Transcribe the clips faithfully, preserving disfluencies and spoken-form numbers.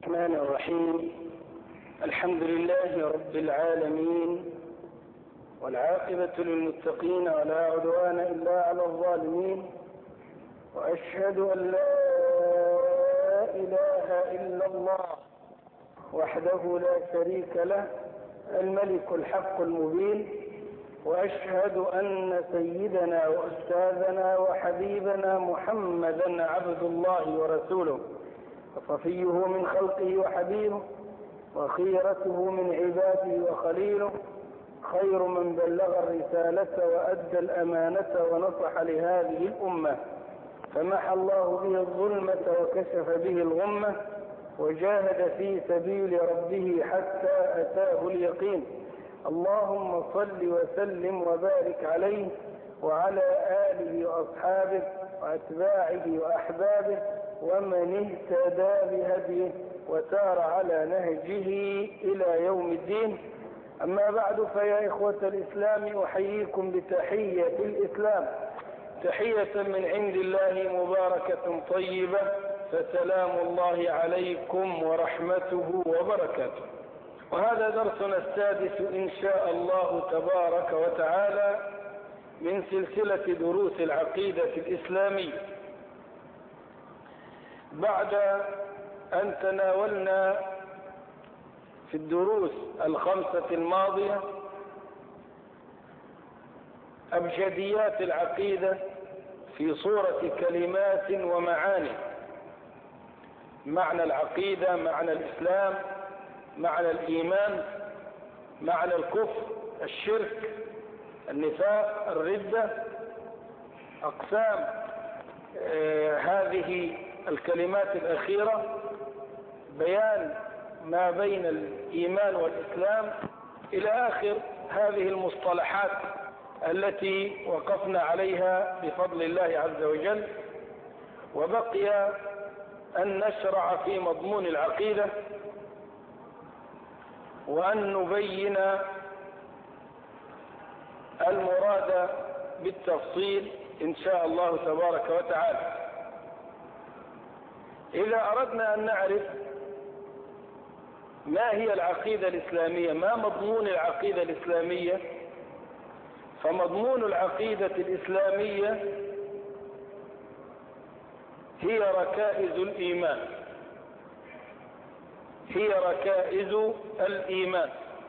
الرحمن الرحيم. الحمد لله رب العالمين، والعاقبة للمتقين ولا عدوان إلا على الظالمين، وأشهد أن لا إله إلا الله وحده لا شريك له الملك الحق المبين، وأشهد أن سيدنا وأستاذنا وحبيبنا محمدا عبد الله ورسوله، وصفيه من خلقه وحبيبه، وخيرته من عباده وخليله، خير من بلغ الرسالة وأدى الأمانة ونصح لهذه الأمة، فمحى الله به الظلمة وكشف به الغمة، وجاهد في سبيل ربه حتى أتاه اليقين. اللهم صل وسلم وبارك عليه وعلى آله وأصحابه وأتباعه وأحبابه ومن اهتدى بهديه وسار على نهجه إلى يوم الدين. أما بعد، فيا إخوة الإسلام أحييكم بتحية الإسلام، تحية من عند الله مباركة طيبة، فسلام الله عليكم ورحمته وبركاته. وهذا درسنا السادس إن شاء الله تبارك وتعالى من سلسلة دروس العقيدة الإسلامية، بعد أن تناولنا في الدروس الخمسة الماضية أبجديات العقيدة في صورة كلمات ومعاني: معنى العقيدة، معنى الإسلام، معنى الإيمان، معنى الكفر، الشرك، النفاق، الردة، أقسام آه هذه الكلمات الأخيرة، بيان ما بين الإيمان والإسلام، إلى آخر هذه المصطلحات التي وقفنا عليها بفضل الله عز وجل. وبقي أن نشرع في مضمون العقيدة وأن نبين المراد بالتفصيل إن شاء الله تبارك وتعالى. إذا أردنا أن نعرف ما هي العقيدة الإسلامية، ما مضمون العقيدة الإسلامية، فمضمون العقيدة الإسلامية هي ركائز الإيمان، هي ركائز الإيمان.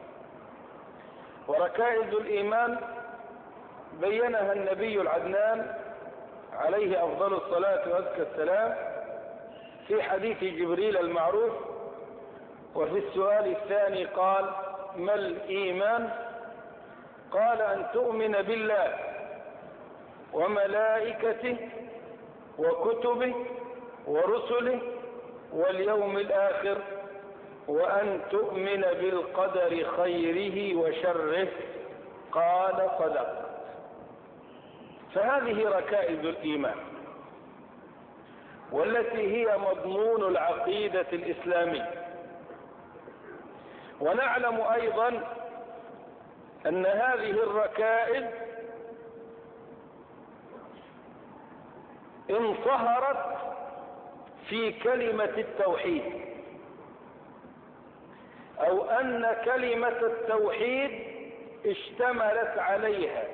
وركائز الإيمان بينها النبي العدنان عليه أفضل الصلاة وأزكى السلام في حديث جبريل المعروف. وفي السؤال الثاني قال: ما الإيمان؟ قال: أن تؤمن بالله وملائكته وكتبه ورسله واليوم الآخر، وأن تؤمن بالقدر خيره وشره. قال: صدقت. فهذه ركائز الإيمان، والتي هي مضمون العقيدة الإسلامية. ونعلم أيضا أن هذه الركائز انصهرت في كلمة التوحيد، أو أن كلمة التوحيد اشتملت عليها.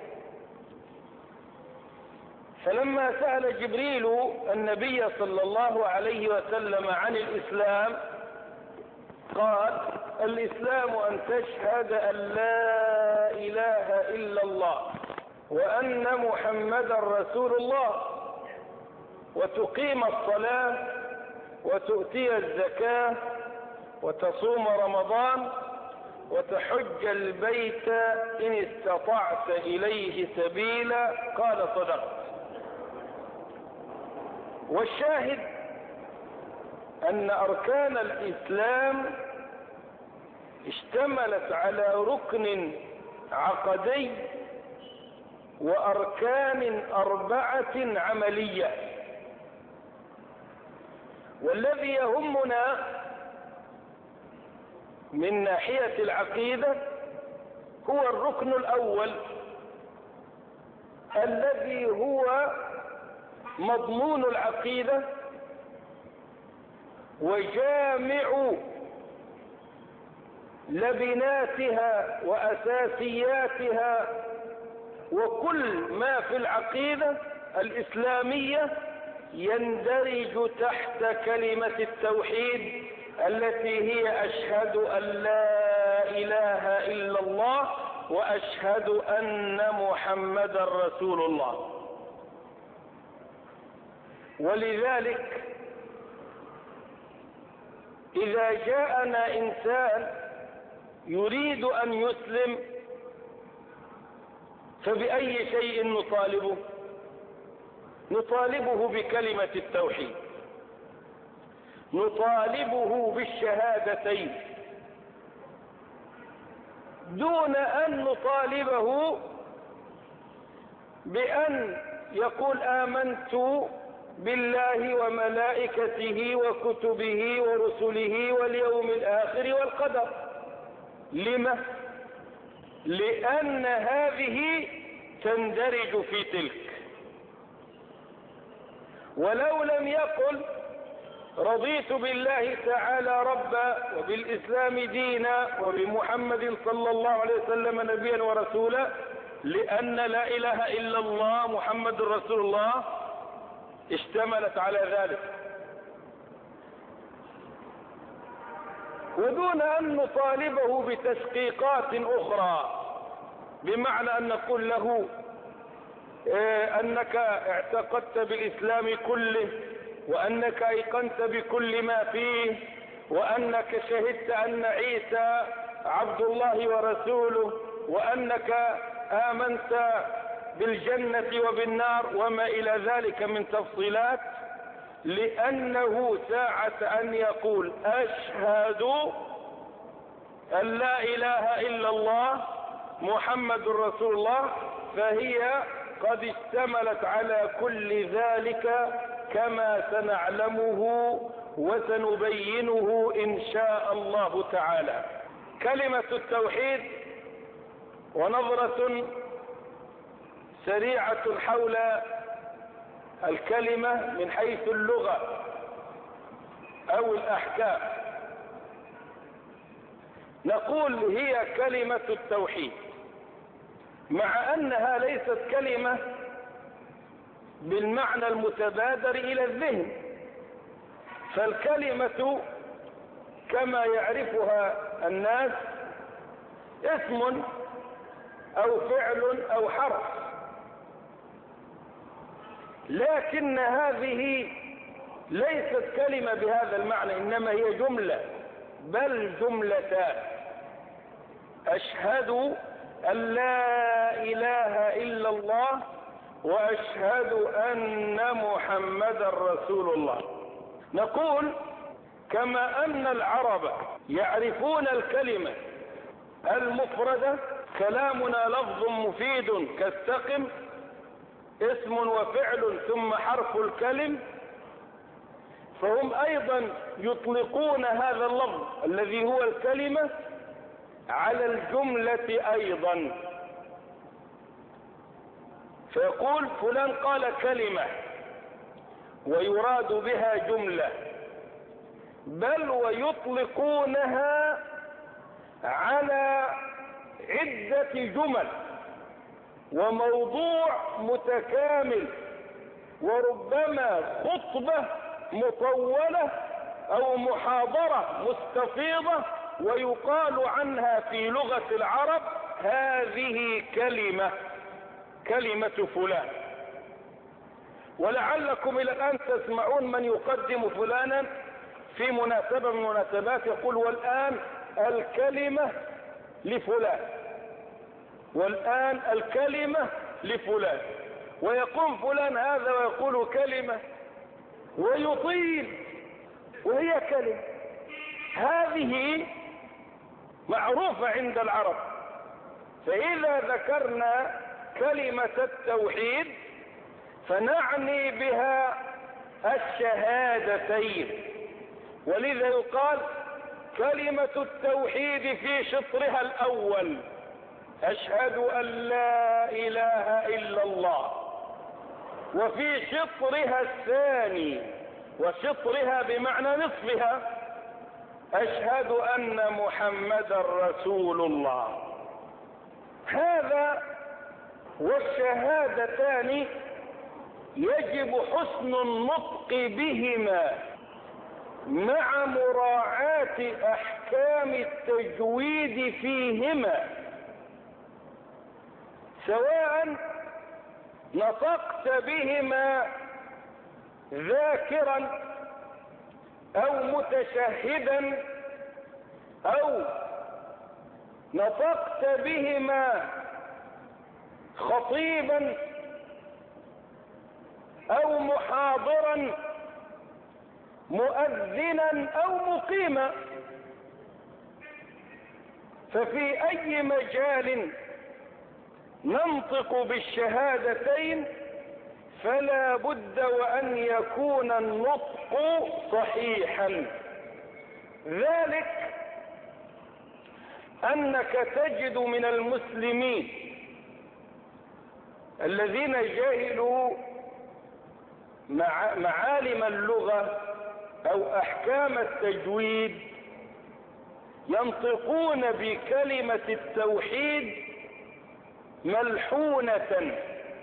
فلما سأل جبريل النبي صلى الله عليه وسلم عن الإسلام قال: الإسلام أن تشهد أن لا إله إلا الله وأن محمدا رسول الله، وتقيم الصلاة وتؤتي الزكاة وتصوم رمضان وتحج البيت إن استطعت إليه سبيلا. قال: صدقت. والشاهد أن أركان الإسلام اشتملت على ركن عقدي وأركان أربعة عملية. والذي يهمنا من ناحية العقيدة هو الركن الأول، الذي هو مضمون العقيدة، وجامع لبناتها وأساسياتها وكل ما في العقيدة الإسلامية يندرج تحت كلمة التوحيد التي هي أشهد أن لا إله إلا الله وأشهد أن محمدا رسول الله. ولذلك إذا جاءنا إنسان يريد أن يسلم فبأي شيء نطالبه؟ نطالبه بكلمة التوحيد، نطالبه بالشهادتين، دون أن نطالبه بأن يقول آمنت بالله وملائكته وكتبه ورسله واليوم الآخر والقدر. لما؟ لأن هذه تندرج في تلك. ولو لم يقل رضيت بالله تعالى ربا وبالإسلام دينا وبمحمد صلى الله عليه وسلم نبيا ورسولا، لأن لا إله إلا الله محمد رسول الله اشتملت على ذلك، ودون أن نطالبه بتشقيقات أخرى، بمعنى أن نقول له إيه أنك اعتقدت بالإسلام كله، وأنك أيقنت بكل ما فيه، وأنك شهدت أن عيسى عبد الله ورسوله، وأنك آمنت بالجنة وبالنار وما إلى ذلك من تفصيلات، لأنه ساعة أن يقول أشهد أن لا إله إلا الله محمد رسول الله، فهي قد اشتملت على كل ذلك كما سنعلمه وسنبينه إن شاء الله تعالى. كلمة التوحيد، ونظرة سريعة حول الكلمة من حيث اللغة أو الأحكام. نقول هي كلمة التوحيد، مع أنها ليست كلمة بالمعنى المتبادر إلى الذهن، فالكلمة كما يعرفها الناس اسم أو فعل أو حرف، لكن هذه ليست كلمة بهذا المعنى، إنما هي جملة، بل جملتان. أشهد أن لا إله إلا الله وأشهد أن محمدا رسول الله. نقول كما أن العرب يعرفون الكلمة المفردة، كلامنا لفظ مفيد كاستقم، اسم وفعل ثم حرف الكلم، فهم أيضا يطلقون هذا اللفظ الذي هو الكلمة على الجملة أيضا، فيقول فلان قال كلمة ويراد بها جملة، بل ويطلقونها على عدة جمل وموضوع متكامل، وربما خطبة مطولة أو محاضرة مستفيضة، ويقال عنها في لغة العرب هذه كلمة، كلمة فلان. ولعلكم إلى الآن تسمعون من يقدم فلانا في مناسبة من المناسبات يقول والآن الكلمة لفلان، والآن الكلمة لفلان، ويقوم فلان هذا ويقول كلمة ويطيل وهي كلمة. هذه معروفة عند العرب. فإذا ذكرنا كلمة التوحيد فنعني بها الشهادتين، ولذا يقال كلمة التوحيد في شطرها الأول أشهد أن لا إله إلا الله، وفي شطرها الثاني وشطرها بمعنى نصفها: أشهد أن محمدا رسول الله. هذا والشهادتان يجب حسن النطق بهما مع مراعاة أحكام التجويد فيهما، سواء نطقت بهما ذاكرا أو متشهدا، أو نطقت بهما خطيبا أو محاضرا، مؤذنا أو مقيما. ففي أي مجال ننطق بالشهادتين فلا بد وأن يكون النطق صحيحا. ذلك أنك تجد من المسلمين الذين جهلوا مع معالم اللغة أو أحكام التجويد ينطقون بكلمة التوحيد ملحونة،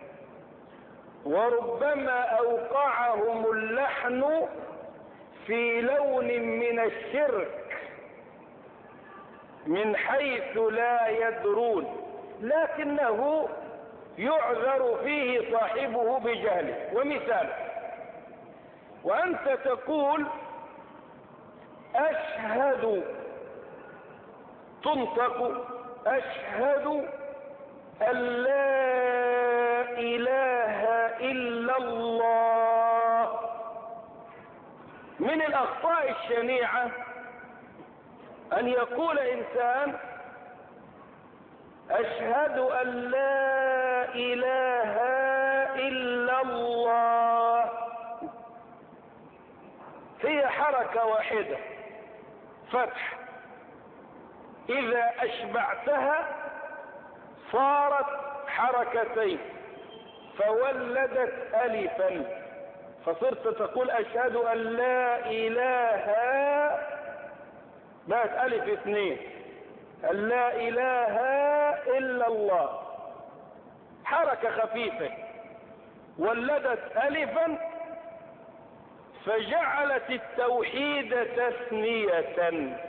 وربما أوقعهم اللحن في لون من الشرك من حيث لا يدرون، لكنه يعذر فيه صاحبه بجهله. ومثال: وأنت تقول أشهد، تنطق أشهد أن لا إله إلا الله. من الأخطاء الشنيعة أن يقول إنسان أشهد أن لا إله إلا الله، هي حركة واحدة فتح، إذا أشبعتها صارت حركتين فولدت ألفا، فصرت تقول أشهد أن لا إله، بقت ألف اثنين، أن لا إله إلا الله، حركة خفيفة ولدت ألفا فجعلت التوحيد تثنية.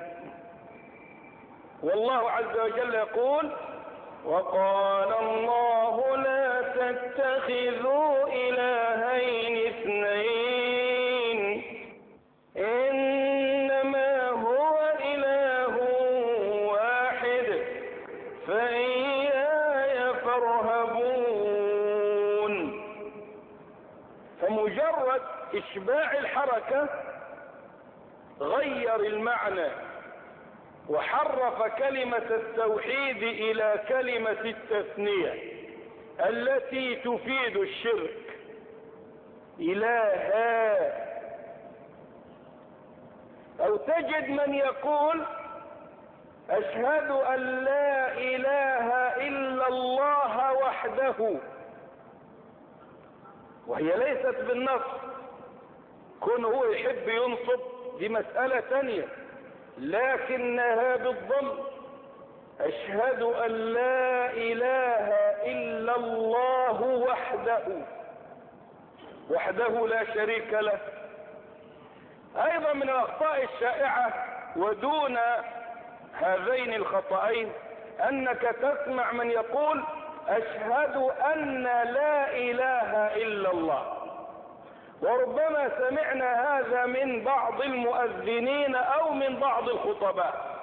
والله عز وجل يقول: وقال الله لا تتخذوا إلهين اثنين إنما هو إله واحد فإياي فارهبون. فمجرد إشباع الحركة غير المعنى وحرف كلمة التوحيد إلى كلمة التثنية التي تفيد الشرك. إلها. أو تجد من يقول أشهد أن لا إله إلا الله وحده، وهي ليست بالنص، كون هو يحب ينصب دي مسألة ثانية، لكنها بالضم: أشهد أن لا إله إلا الله وحده، وحده لا شريك له. أيضا من الأخطاء الشائعة ودون هذين الخطأين أنك تسمع من يقول أشهد أن لا إله إلا الله، وربما سمعنا هذا من بعض المؤذنين أو من بعض الخطباء.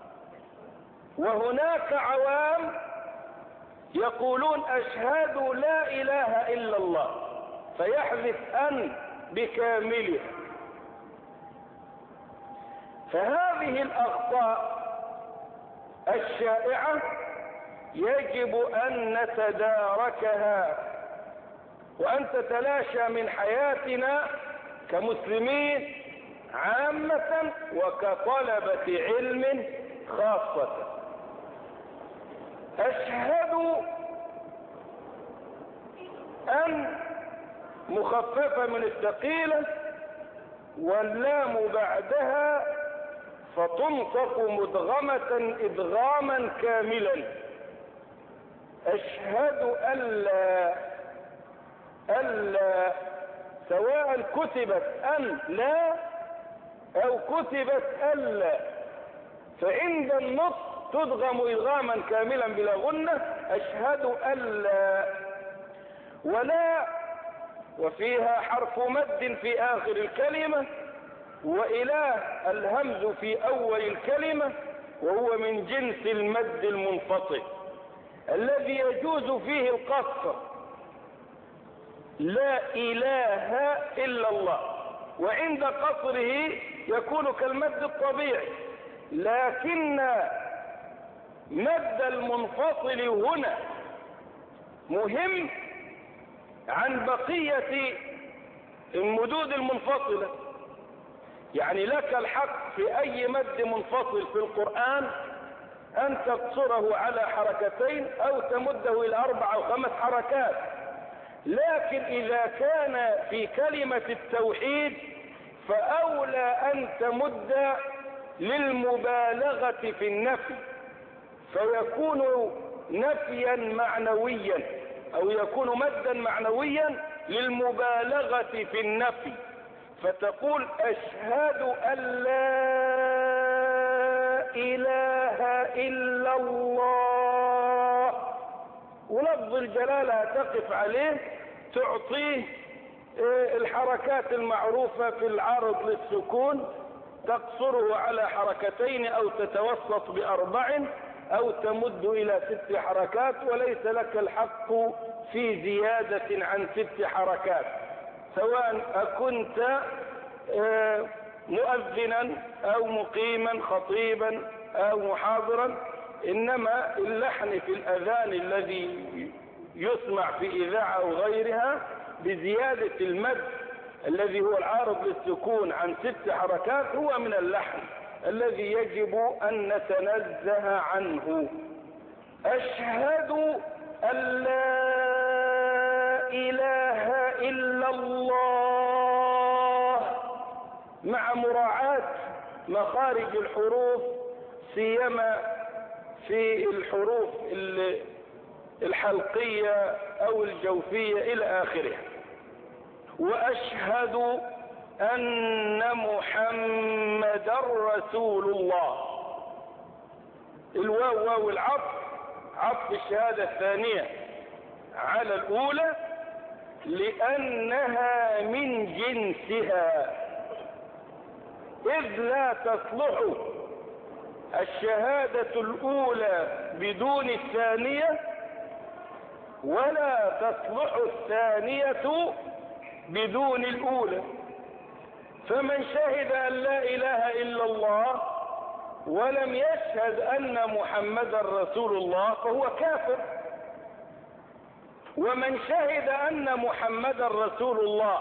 وهناك عوام يقولون أشهد لا إله إلا الله، فيحذف أن بكامله. فهذه الأخطاء الشائعة يجب أن نتداركها وأن تتلاشى من حياتنا كمسلمين عامة وكطلبة علم خاصة. أشهد أن مخففة من الثقيلة واللام بعدها فتنطق مدغمة إدغاما كاملا. أشهد أن لا ألا سواء كتبت أن لا أو كتبت ألا، فعند النطق تدغم إدغاما كاملا بلا غنة. أشهد أن لا. ولا وفيها حرف مد في آخر الكلمة، وإله الهمز في أول الكلمة، وهو من جنس المد المنفصل الذي يجوز فيه القصر. لا إله إلا الله، وعند قصره يكون كالمد الطبيعي، لكن مد المنفصل هنا مهم عن بقية المدود المنفصلة. يعني لك الحق في أي مد منفصل في القرآن أن تقصره على حركتين أو تمده إلى أربع أو خمس حركات، لكن إذا كان في كلمة التوحيد فأولى أن تمد للمبالغة في النفي، فيكون نفيا معنويا أو يكون مدا معنويا للمبالغة في النفي، فتقول أشهد أن لا إله إلا الله، ولفظ الجلالة تقف عليه تعطيه الحركات المعروفة في العرض للسكون، تقصره على حركتين أو تتوسط بأربع أو تمد إلى ست حركات، وليس لك الحق في زيادة عن ست حركات، سواء أكنت مؤذنا أو مقيما خطيبا أو محاضرا. إنما اللحن في الأذان الذي يسمع في إذاعة أو غيرها بزيادة المد الذي هو العارض للسكون عن ست حركات هو من اللحن الذي يجب أن نتنزه عنه. أشهد أن لا إله إلا الله، مع مراعاة مخارج الحروف سيما في الحروف الحلقية أو الجوفية إلى آخرها. وأشهد أن محمدا رسول الله. الواو واو العطف، عطف الشهادة الثانية على الأولى لأنها من جنسها، إذ لا تصلح الشهادة الأولى بدون الثانية، ولا تصلح الثانية بدون الأولى. فمن شهد أن لا إله إلا الله ولم يشهد أن محمدا رسول الله فهو كافر، ومن شهد أن محمدا رسول الله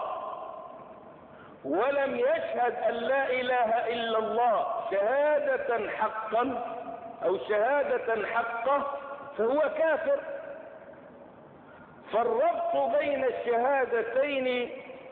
ولم يشهد أن لا إله إلا الله شهادة حقا أو شهادة حقة فهو كافر. فالربط بين الشهادتين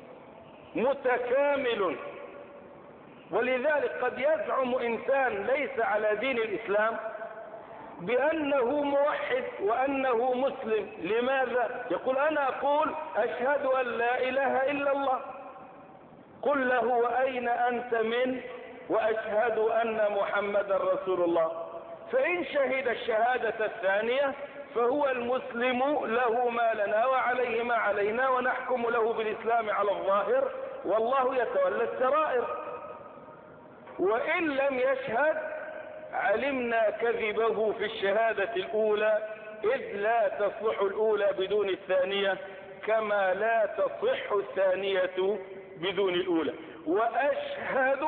متكامل، ولذلك قد يزعم إنسان ليس على دين الإسلام بأنه موحد وأنه مسلم. لماذا؟ يقول أنا أقول أشهد أن لا إله إلا الله. قل له وأين أنت من؟ وأشهد أن محمدا رسول الله. فإن شهد الشهادة الثانية فهو المسلم له ما لنا وعليه ما علينا، ونحكم له بالإسلام على الظاهر والله يتولى السرائر. وإن لم يشهد علمنا كذبه في الشهادة الأولى، إذ لا تصلح الأولى بدون الثانية كما لا تصح الثانية بدون الأولى. وأشهد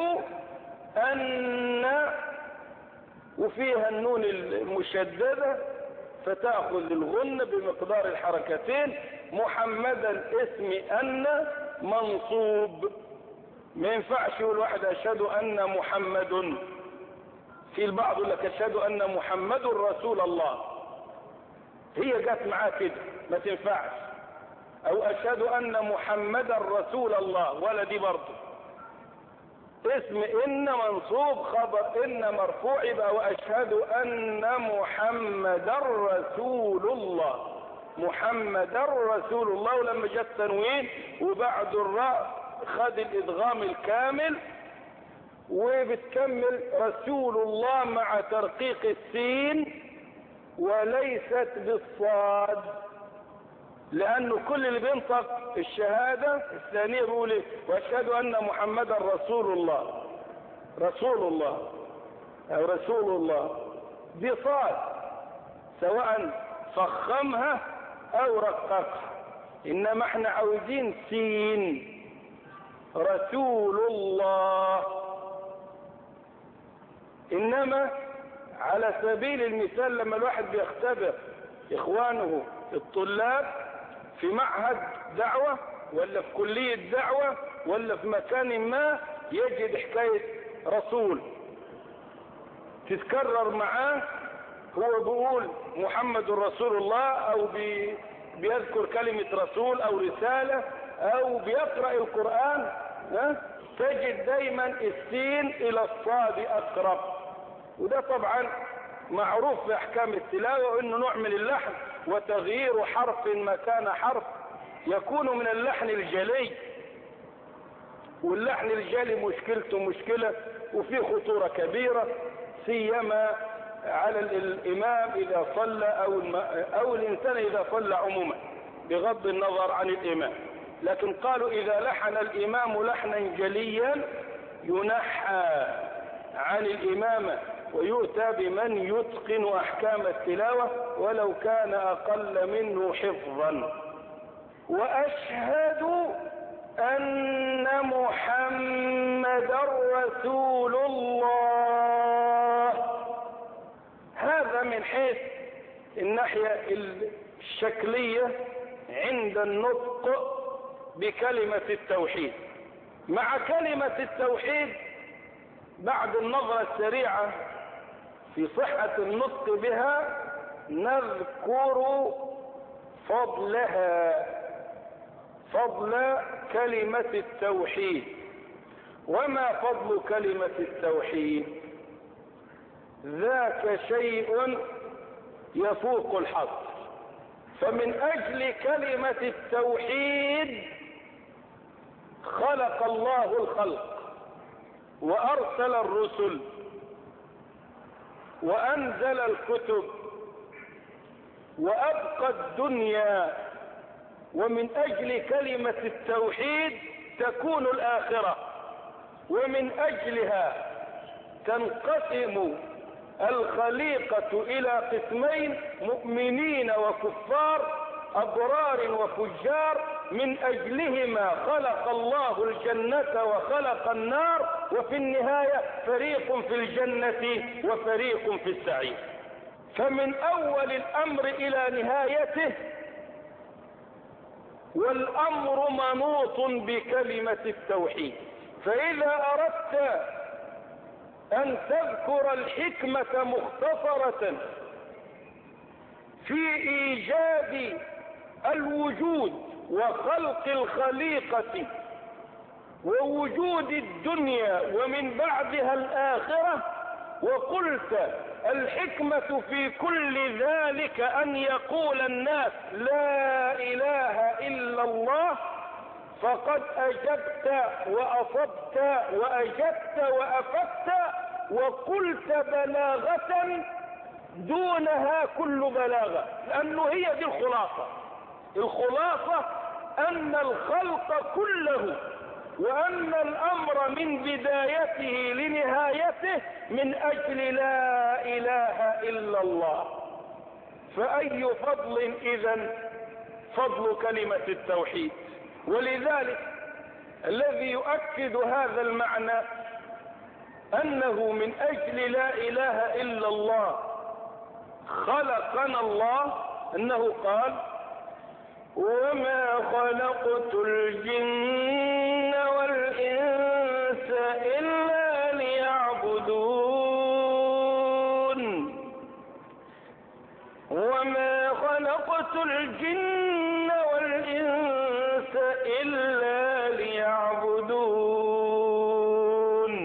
أن، وفيها النون المشددة فتأخذ الغن بمقدار الحركتين. محمدا اسم أن منصوب، ما ينفعش يقول واحد أشهد أن محمد، في البعض لك أشهد أن محمد رسول الله، هي جات معاه كده ما تنفعش. أو أشهد أن محمدا رسول الله ولا دي برضه. اسم إن منصوب، خبر إن مرفوع، يبقى وأشهد أن محمدا رسول الله. محمدا رسول الله، ولما جاء التنوين وبعد الراء خد الإدغام الكامل، وبتكمل رسول الله مع ترقيق السين وليست بالصاد، لأنه كل اللي بينطق الشهادة الثانية بيقول ايه؟ وأشهد أن محمدا رسول الله. رسول الله أو رسول الله دي صاد، سواء فخمها أو رققها، إنما احنا عاوزين سين. رسول الله. إنما على سبيل المثال لما الواحد بيختبر إخوانه الطلاب في معهد دعوة ولا في كلية دعوة ولا في مكان ما، يجد حكاية رسول تتكرر معاه، هو بيقول محمد رسول الله، أو بي بيذكر كلمة رسول أو رسالة، أو بيقرأ القرآن، ها؟ تجد دايما السين إلى الصاد أقرب. وده طبعا معروف في أحكام التلاوة، إنه نوع من اللحن، وتغيير حرف مكان حرف يكون من اللحن الجلي، واللحن الجلي مشكلته مشكلة وفيه خطورة كبيرة، سيما على الإمام إذا صلى أو, الم... أو الإنسان إذا صلى عموما بغض النظر عن الإمام. لكن قالوا إذا لحن الإمام لحنا جليا ينحى عن الإمامة ويؤتى بمن يتقن أحكام التلاوة ولو كان أقل منه حفظا. وأشهد أن محمدا رسول الله. هذا من حيث الناحية الشكلية عند النطق بكلمة التوحيد. مع كلمة التوحيد بعد النظرة السريعة في صحة النطق بها نذكر فضلها، فضل كلمة التوحيد. وما فضل كلمة التوحيد؟ ذاك شيء يفوق الحصر. فمن أجل كلمة التوحيد خلق الله الخلق وأرسل الرسل وأنزل الكتب وأبقى الدنيا، ومن أجل كلمة التوحيد تكون الآخرة، ومن أجلها تنقسم الخليقة إلى قسمين: مؤمنين وكفار، أبرار وفجار. من أجلهما خلق الله الجنة وخلق النار، وفي النهاية فريق في الجنة وفريق في السعير. فمن أول الأمر إلى نهايته والأمر منوط بكلمة التوحيد. فإذا أردت أن تذكر الحكمة مختصرة في إيجاد الوجود وخلق الخليقة ووجود الدنيا ومن بعدها الآخرة، وقلت الحكمة في كل ذلك أن يقول الناس لا إله إلا الله، فقد أجبت وأصبت وأجبت وأفدت، وقلت بلاغة دونها كل بلاغة، لأنه هي دي الخلاصة. الخلاصة أن الخلق كله وأن الأمر من بدايته لنهايته من أجل لا إله إلا الله. فأي فضل إذن فضل كلمة التوحيد. ولذلك الذي يؤكد هذا المعنى أنه من أجل لا إله إلا الله خلقنا الله، أنه قال: وما خلقت الجن والإنس إلا ليعبدون. وما خلقت الجن والإنس إلا ليعبدون.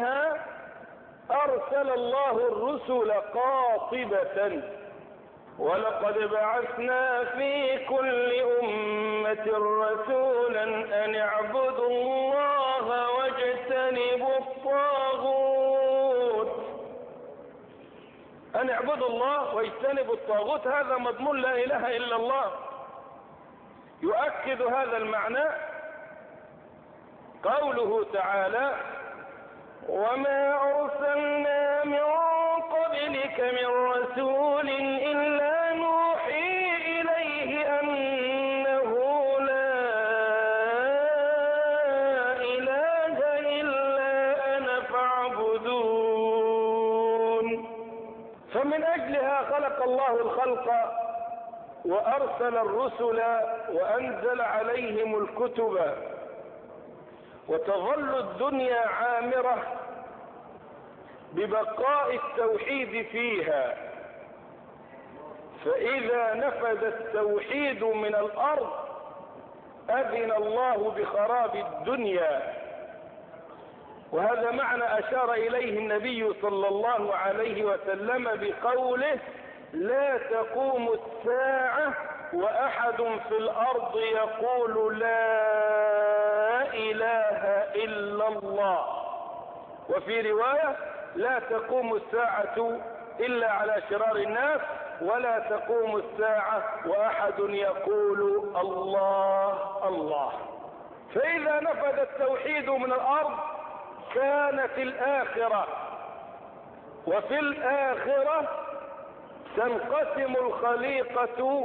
أجلها أرسل الله الرسل قاطبة. ولقد بعثنا في كل أمة رسولا أن اعبدوا الله واجتنبوا الطاغوت. أن اعبدوا الله واجتنبوا الطاغوت، هذا مضمون لا إله إلا الله. يؤكد هذا المعنى قوله تعالى: وما أرسلنا من قبلك من رسول إلا نوحي إليه أنه لا إله إلا أنا فاعبدون. فمن أجلها خلق الله الخلق وأرسل الرسل وأنزل عليهم الكتب، وتظل الدنيا عامرة ببقاء التوحيد فيها. فإذا نفذ التوحيد من الأرض أذن الله بخراب الدنيا. وهذا معنى أشار إليه النبي صلى الله عليه وسلم بقوله: لا تقوم الساعة وأحد في الأرض يقول لا إله إلا الله. وفي رواية: لا تقوم الساعة إلا على شرار الناس، ولا تقوم الساعة وأحد يقول الله الله. فإذا نفذ التوحيد من الأرض كانت الآخرة. وفي الآخرة تنقسم الخليقة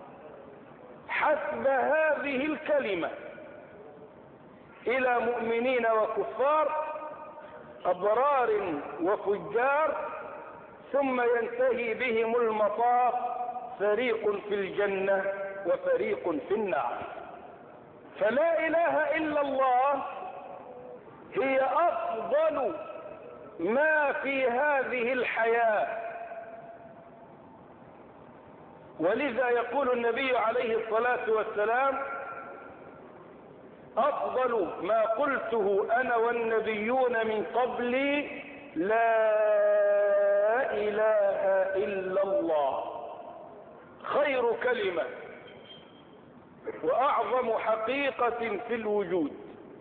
حسب هذه الكلمة إلى مؤمنين وكفار، أبرار وفجار، ثم ينتهي بهم المطاف فريق في الجنة وفريق في النار. فلا إله إلا الله هي أفضل ما في هذه الحياة. ولذا يقول النبي عليه الصلاة والسلام: أفضل ما قلته أنا والنبيون من قبلي لا إله إلا الله. خير كلمة وأعظم حقيقة في الوجود.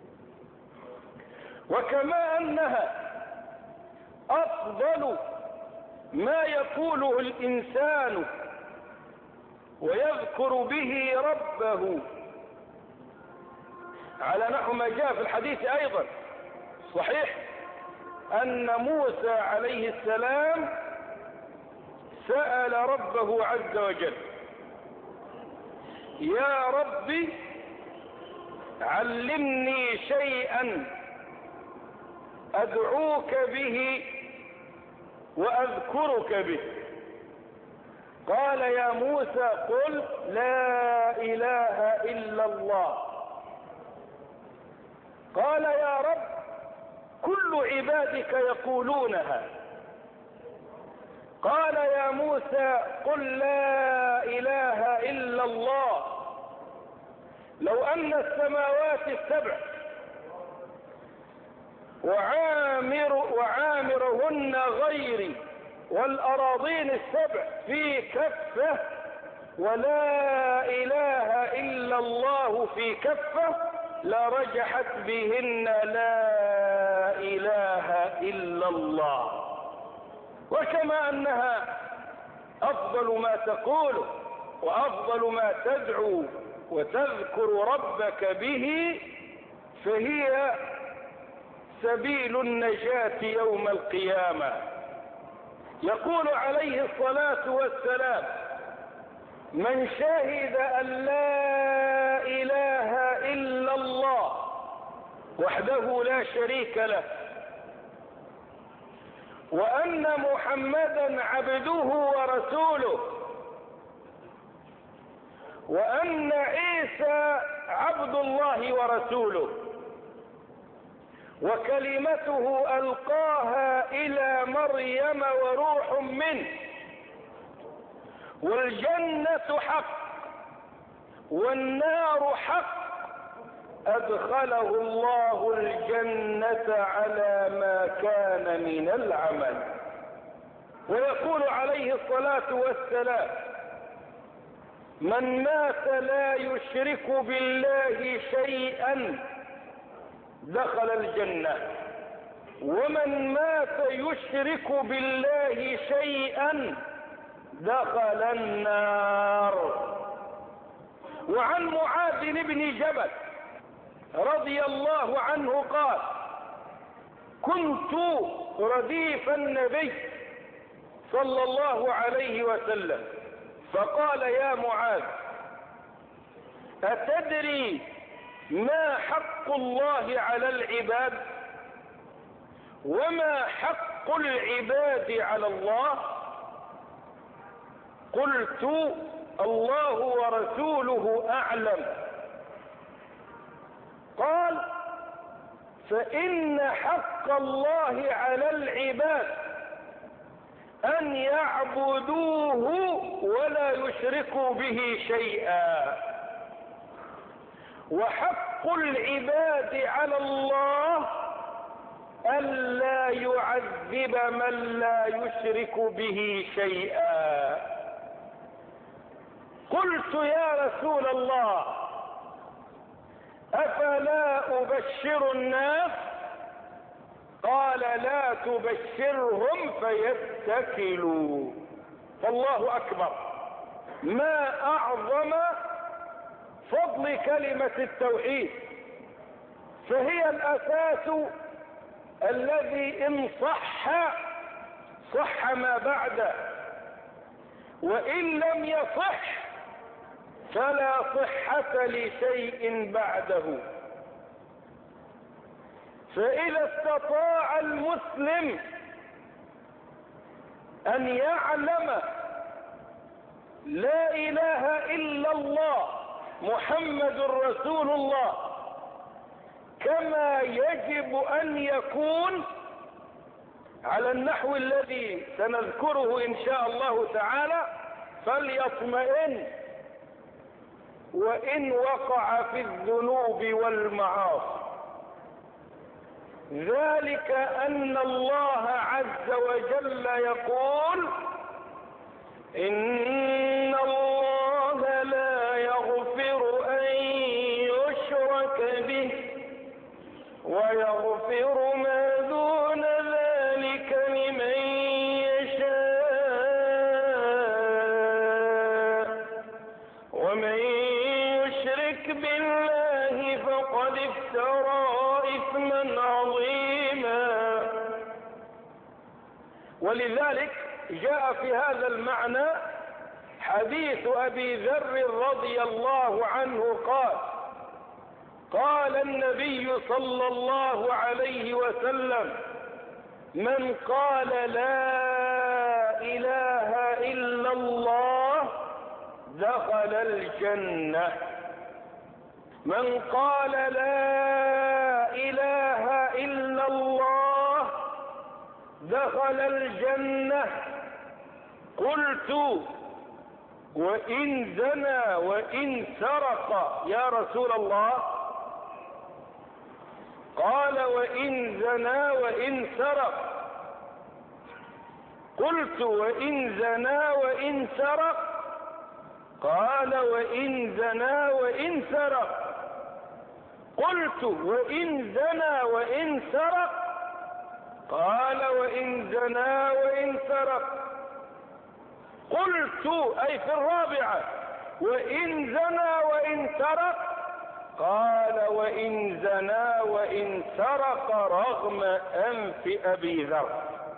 وكما أنها أفضل ما يقوله الإنسان ويذكر به ربه، على نحو ما جاء في الحديث أيضا صحيح أن موسى عليه السلام سأل ربه عز وجل: يا ربي علمني شيئا أدعوك به وأذكرك به. قال: يا موسى قل لا إله إلا الله. قال: يا رب كل عبادك يقولونها. قال: يا موسى قل لا إله إلا الله. لو أن السماوات السبع وعامر وعامرهن غيري والأراضين السبع في كفة ولا إله إلا الله في كفة لرجحت بهن لا إله إلا الله. وكما أنها أفضل ما تقول وأفضل ما تدعو وتذكر ربك به، فهي سبيل النجاة يوم القيامة. يقول عليه الصلاة والسلام: من شهد أن لا إله إلا الله وحده لا شريك له، وأن محمدا عبده ورسوله، وأن عيسى عبد الله ورسوله، وكلمته ألقاها إلى مريم وروح منه، والجنة حق والنار حق، أدخله الله الجنة على ما كان من العمل. ويقول عليه الصلاة والسلام: من مات لا يشرك بالله شيئا دخل الجنة، ومن مات يشرك بالله شيئا دخل النار. وعن معاذ بن جبل رضي الله عنه قال: كنت رديف النبي صلى الله عليه وسلم، فقال: يا معاذ، أتدري ما حق الله على العباد وما حق العباد على الله؟ قلت: الله ورسوله أعلم. قال: فإن حق الله على العباد أن يعبدوه ولا يشركوا به شيئا، وحق العباد على الله ألا يعذب من لا يشرك به شيئا. قلت: يا رسول الله، أفلا أبشر الناس؟ قال: لا تبشرهم فيتكلوا. فالله أكبر، ما أعظم فضل كلمة التوحيد، فهي الأساس الذي إن صح صح ما بعده، وإن لم يصح فلا صحة لشيء بعده. فإذا استطاع المسلم أن يعلم لا إله إلا الله محمد رسول الله كما يجب أن يكون على النحو الذي سنذكره إن شاء الله تعالى، فليطمئن وإن وقع في الذنوب والمعاصي. ذلك أن الله عز وجل يقول: إن الله لا يغفر أن يشرك به ويغفر ما دون ذلك لمن يشاء، ومن يشرك بالله فقد افترى إثما عظيما. ولذلك جاء في هذا المعنى حديث أبي ذر رضي الله عنه قال: قال النبي صلى الله عليه وسلم: من قال لا إله إلا الله دخل الجنة. من قال لا إله إلا الله دخل الجنة. قلت: وإن زنى وإن سرق يا رسول الله؟ قال: وإن زنى وإن سرق. قلت: وإن زنى وإن سرق؟ قال: وإن زنى وإن سرق. قلت: وإن زنى وإن سرق؟ قال: وإن زنى وإن سرق. قلت أي في الرابعة: وإن زنى وإن سرق؟ قال: وإن زنى وإن سرق رغم أنف أبي ذر.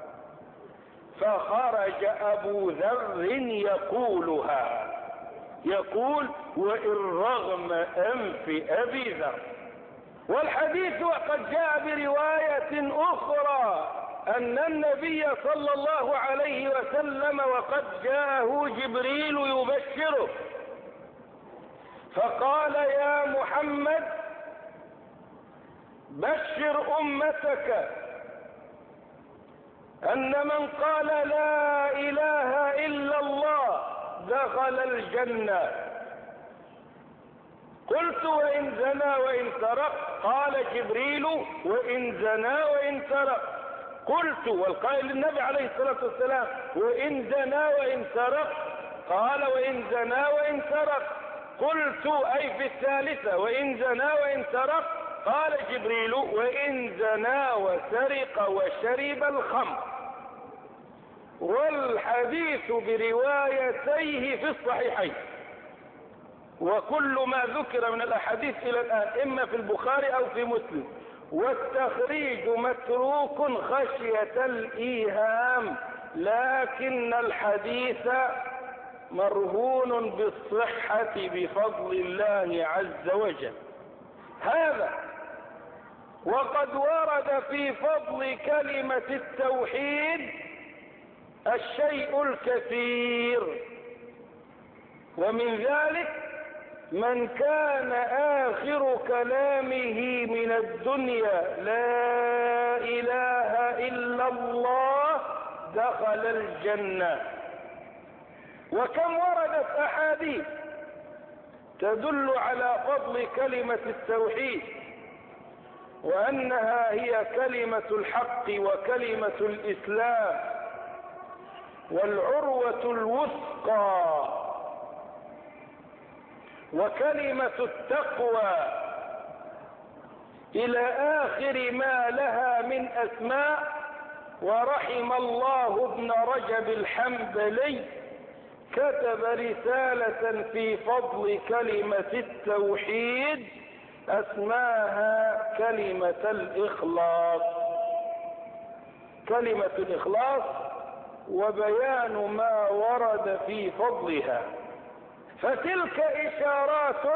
فخرج أبو ذر يقولها، يقول: وإن رغم أنف أبي ذر. والحديث وقد جاء برواية أخرى أن النبي صلى الله عليه وسلم وقد جاءه جبريل يبشره، فقال: يا محمد بشر أمتك أن من قال لا إله إلا الله دخل الجنة. قلت وإن زنى وإن سرق؟ قال جبريل وإن زنى وإن سرق. قلت، والقائل للنبي عليه الصلاة والسلام، وإن زنى وإن سرق؟ قال وإن زنى وإن سرق. قلت أي في الثالثة وإن زنى وإن سرق؟ قال جبريل وإن زنى وسرق وشرب الخمر. والحديث بروايتيه في الصحيحين، وكل ما ذكر من الأحاديث إلى الآن إما في البخاري أو في مسلم، والتخريج متروك خشية الإيهام، لكن الحديث مرهون بالصحة بفضل الله عز وجل. هذا وقد ورد في فضل كلمة التوحيد الشيء الكثير، ومن ذلك من كان آخر كلامه من الدنيا لا إله إلا الله دخل الجنة. وكم وردت أحاديث تدل على فضل كلمة التوحيد، وأنها هي كلمة الحق وكلمة الإسلام والعروة الوثقى وكلمة التقوى إلى آخر ما لها من أسماء. ورحم الله ابن رجب الحنبلي كتب رسالة في فضل كلمة التوحيد أسماها كلمة الإخلاص، كلمة الإخلاص وبيان ما ورد في فضلها. فتلك إشارات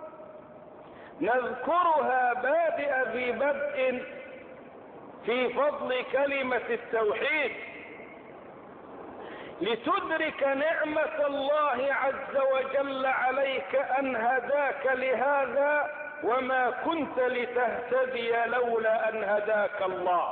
نذكرها بادئ في بدء في فضل كلمة التوحيد لتدرك نعمة الله عز وجل عليك أن هداك لهذا، وما كنت لتهتدي لولا أن هداك الله،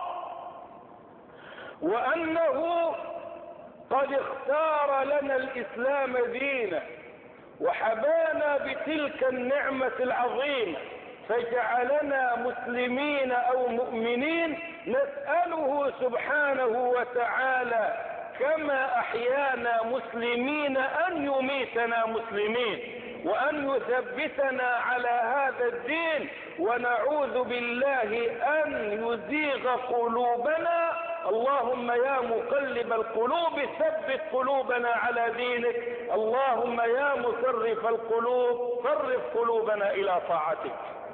وأنه قد اختار لنا الإسلام دينا وحبانا بتلك النعمة العظيمة فجعلنا مسلمين أو مؤمنين. نسأله سبحانه وتعالى كما أحيانا مسلمين أن يميتنا مسلمين وأن يثبتنا على هذا الدين، ونعوذ بالله أن يزيغ قلوبنا. اللهم يا مقلب القلوب ثبت قلوبنا على دينك، اللهم يا مصرف القلوب صرف قلوبنا إلى طاعتك.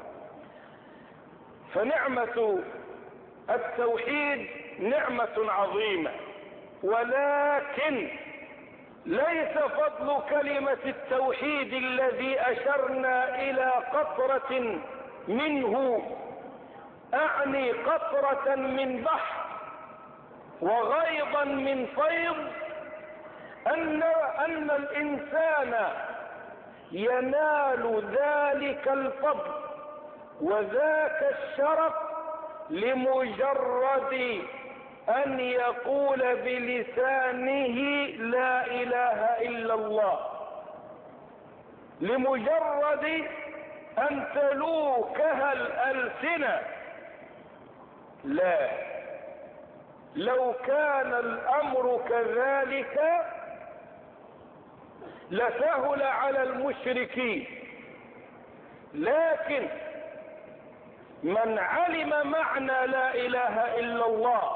فنعمة التوحيد نعمة عظيمة، ولكن ليس فضل كلمة التوحيد الذي أشرنا إلى قطرة منه، أعني قطرة من بحر وغيضا من فيض، أن, أن الإنسان ينال ذلك الفضل وذاك الشرف لمجرد أن يقول بلسانه لا إله إلا الله، لمجرد أن تلوكها الألسنة. لا، لو كان الأمر كذلك لسهل على المشركين، لكن من علم معنى لا إله إلا الله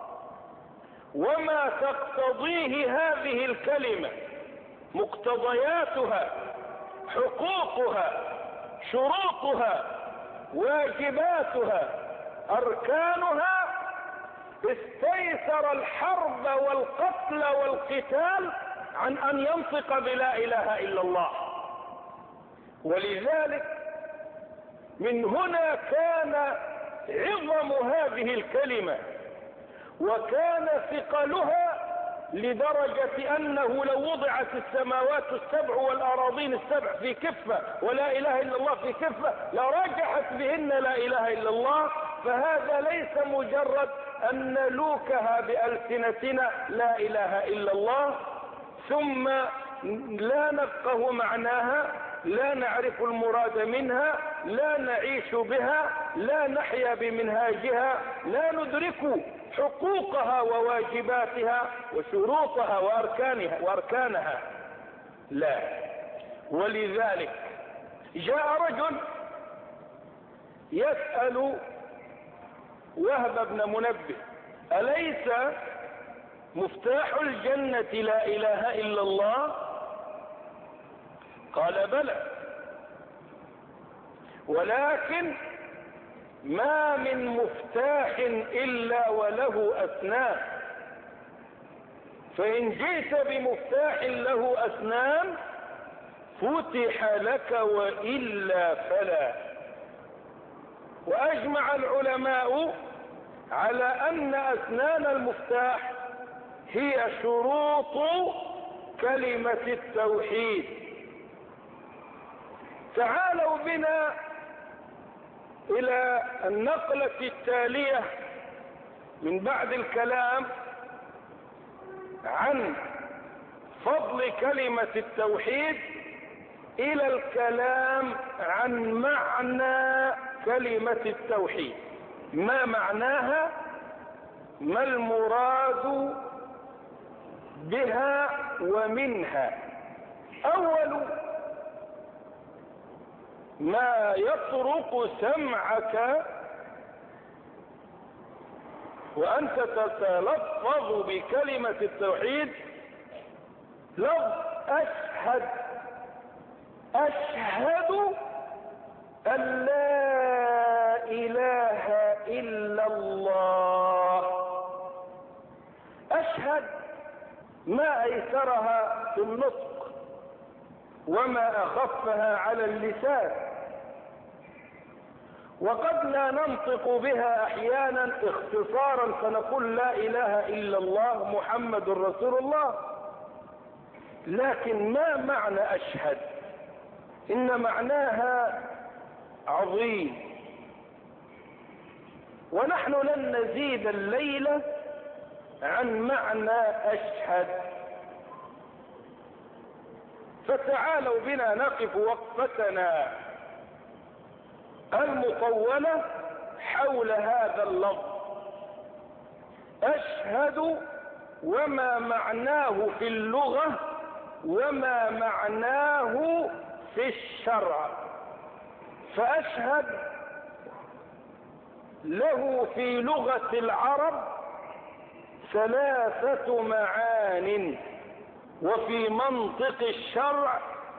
وما تقتضيه هذه الكلمة، مقتضياتها، حقوقها، شروطها، واجباتها، أركانها، استيسر الحرب والقتل والقتال عن أن ينطق بلا إله إلا الله. ولذلك من هنا كان عظم هذه الكلمة وكان ثقلها لدرجة أنه لو وضعت السماوات السبع والأراضين السبع في كفة ولا إله إلا الله في كفة لرجحت بهن لا إله إلا الله. فهذا ليس مجرد أن نلوكها بألسنتنا لا إله إلا الله ثم لا نفقه معناها، لا نعرف المراد منها، لا نعيش بها، لا نحيا بمنهاجها، لا ندرك حقوقها وواجباتها وشروطها وأركانها, وأركانها لا. ولذلك جاء رجل يسأل وهب بن منبه: أليس مفتاح الجنة لا إله إلا الله؟ قال: بلى، ولكن ما من مفتاح إلا وله أسنان، فإن جئت بمفتاح له أسنان فتح لك، وإلا فلا. وأجمع العلماء على أن أسنان المفتاح هي شروط كلمة التوحيد. تعالوا بنا إلى النقلة التالية من بعد الكلام عن فضل كلمة التوحيد إلى الكلام عن معنى كلمة التوحيد، ما معناها، ما المراد بها ومنها. أول ما يطرق سمعك وأنت تتلفظ بكلمة التوحيد لفظ أشهد. أشهد أن لا إله إلا الله. أشهد ما أيسرها في النطق وما أخفها على اللسان، وقد لا ننطق بها أحيانا اختصارا فنقول لا إله إلا الله محمد رسول الله. لكن ما معنى أشهد؟ إن معناها عظيم، ونحن لن نزيد الليلة عن معنى أشهد. فتعالوا بنا نقف وقفتنا المطولة حول هذا اللفظ أشهد، وما معناه في اللغة وما معناه في الشرع. فأشهد له في لغة العرب ثلاثة معان، وفي منطق الشرع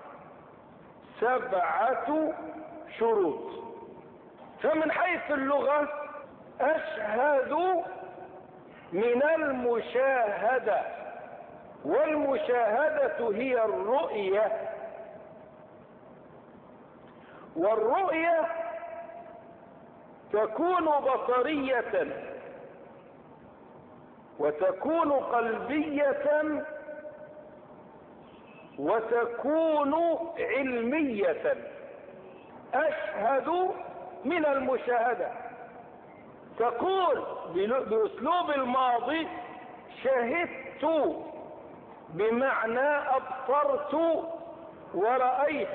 سبعة شروط. فمن حيث اللغة أشهد من المشاهدة، والمشاهدة هي الرؤية، والرؤية تكون بصرية وتكون قلبية وتكون علمية. أشهد من المشاهدة تقول بأسلوب الماضي شهدت، بمعنى أبصرت ورأيت.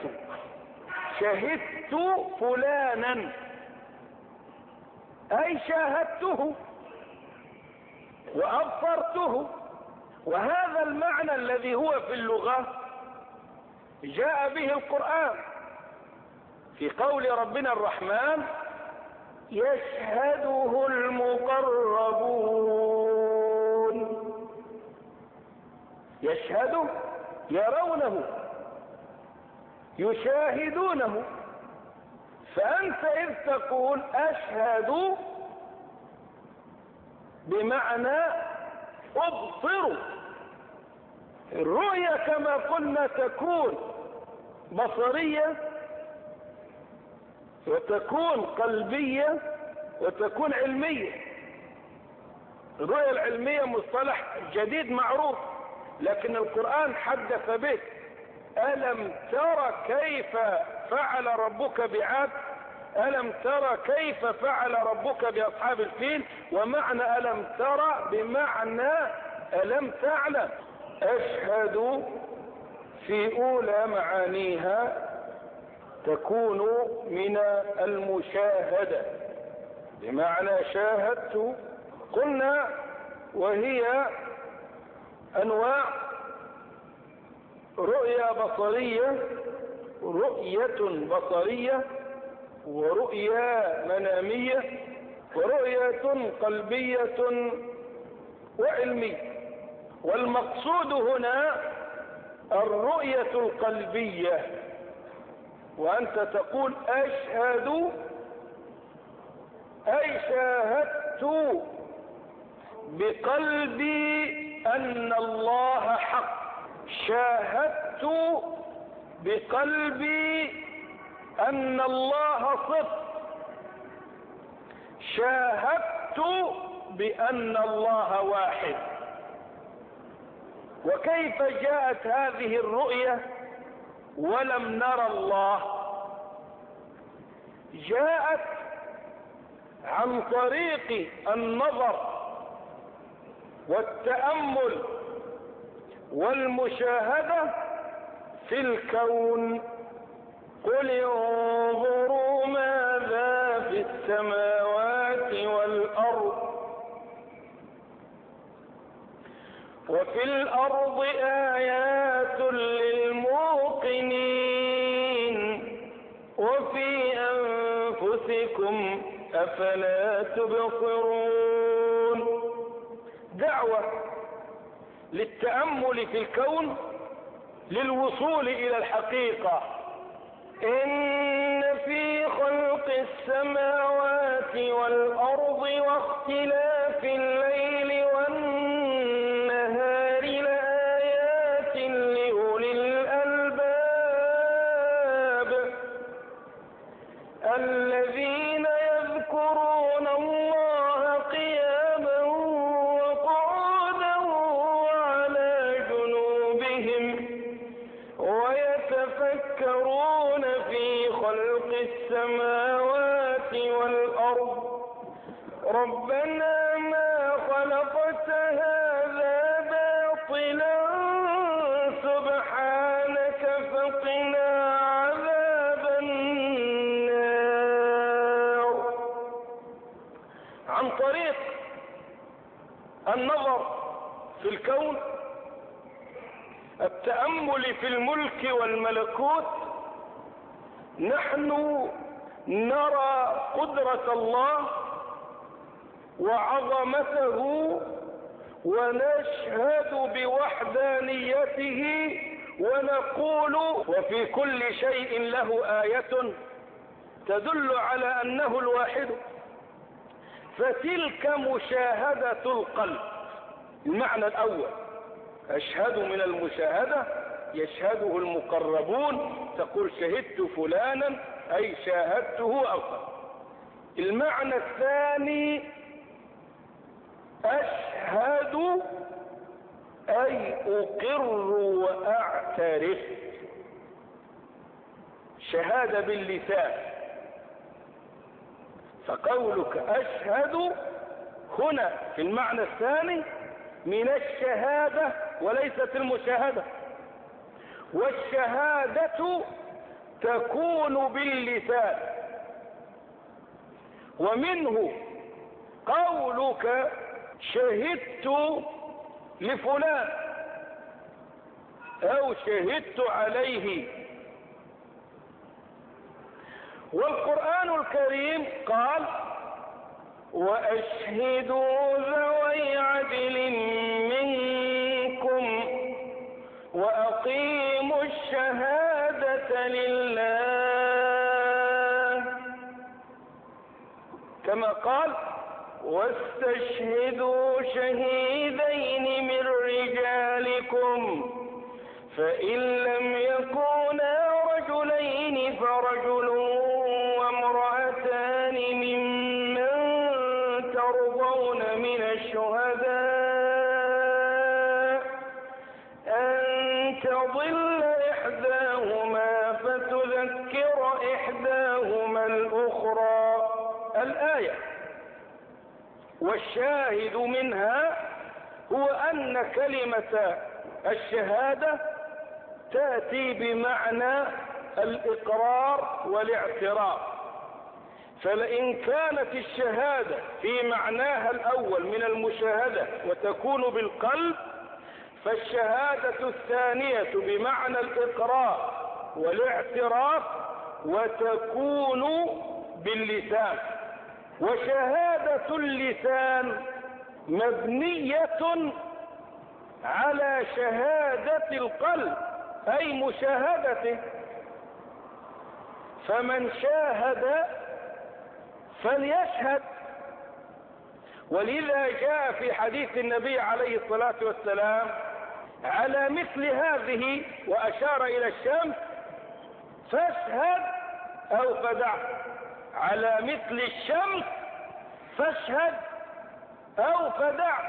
شهدت فلانا أي شاهدته وأبصرته. وهذا المعنى الذي هو في اللغة جاء به القرآن في قول ربنا الرحمن يشهده المقربون. يشهده يرونه يشاهدونه. فأنت إذ تقول أشهد بمعنى أبصر. الرؤية كما قلنا تكون بصرية وتكون قلبية وتكون علمية. الرؤية العلمية مصطلح جديد معروف، لكن القرآن حدث به. ألم ترى كيف فعل ربك بعاد؟ ألم ترى كيف فعل ربك بأصحاب الفيل؟ ومعنى ألم ترى بمعنى ألم تعلم. أشهد في أولى معانيها تكون من المشاهدة، بمعنى شاهدت. قلنا وهي أنواع: رؤية بصرية، رؤية بصرية، ورؤية منامية، ورؤية قلبية وعلمية. والمقصود هنا الرؤية القلبية، وأنت تقول أشهد أي شاهدت بقلبي أن الله حق، شاهدت بقلبي أن الله صدق، شاهدت بأن الله واحد. وكيف جاءت هذه الرؤية ولم نرى الله؟ جاءت عن طريق النظر والتأمل والمشاهدة في الكون. قل انظروا ماذا في السماوات والأرض وفي الأرض آيات للموقنين وفي أنفسكم أفلا تبصرون. دعوة للتأمل في الكون للوصول إلى الحقيقة. إن في خلق السماوات والأرض واختلاف الليل والنهار لآيات لأولي الألباب الذين يذكرون الله قياما وقعودا وعلى جنوبهم ويتفكرون في خلق السماوات والأرض ربنا ما خلقت هذا باطلا سبحانك فقنا عذاب النار. عن طريق النظر في الكون، التأمل في الملك والملكوت، نحن نرى قدرة الله وعظمته ونشهد بوحدانيته ونقول وفي كل شيء له آية تدل على أنه الواحد. فتلك مشاهدة القلب. المعنى الأول أشهد من المشاهدة يشهده المقربون، تقول شهدت فلانا أي شاهدته أفضل. المعنى الثاني أشهد أي أقر وأعترف، شهادة باللسان. فقولك أشهد هنا في المعنى الثاني من الشهادة وليست المشاهدة، والشهادة تكون باللسان. ومنه قولك شهدت لفلان أو شهدت عليه. والقرآن الكريم قال وأشهدوا ذوي عدل منكم وأقيموا الشهادة لله، كما قال واستشهدوا شهيدين من رجالكم فإن لم يكونا رجلين فرجل وامرأتان ممن ترضون من الشهداء أن تضل إحداهما فتذكر إحداهما الأخرى. الآية. والشاهد منها هو أن كلمة الشهادة تأتي بمعنى الإقرار والاعتراف. فلئن كانت الشهادة في معناها الأول من المشاهدة وتكون بالقلب، فالشهادة الثانية بمعنى الإقرار والاعتراف وتكون باللسان. وشهادة اللسان مبنية على شهادة القلب أي مشاهدته، فمن شاهد فليشهد. ولذا جاء في حديث النبي عليه الصلاة والسلام على مثل هذه وأشار إلى الشمس: فاشهد أو فدع. على مثل الشمس فاشهد أو فدع.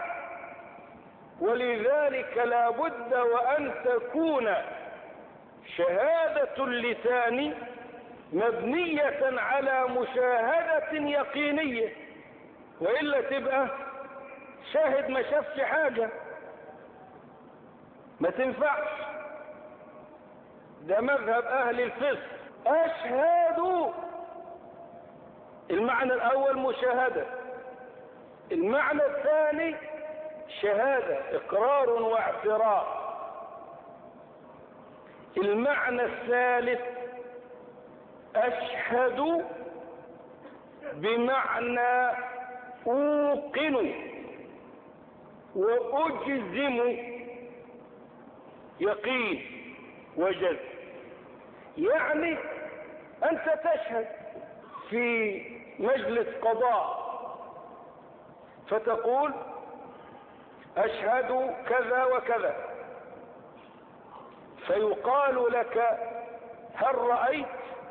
ولذلك لا بد وأن تكون شهادة اللسان مبنية على مشاهدة يقينية، وإلا تبقى شاهد ما شافش حاجة، ما تنفعش. ده مذهب أهل الفقه. أشهد المعنى الأول مشاهدة، المعنى الثاني شهادة إقرار واعتراف، المعنى الثالث أشهد بمعنى أوقن وأجزم، يقين وجزم. يعني أنت تشهد في مجلس قضاء فتقول أشهد كذا وكذا، فيقال لك هل رأيت؟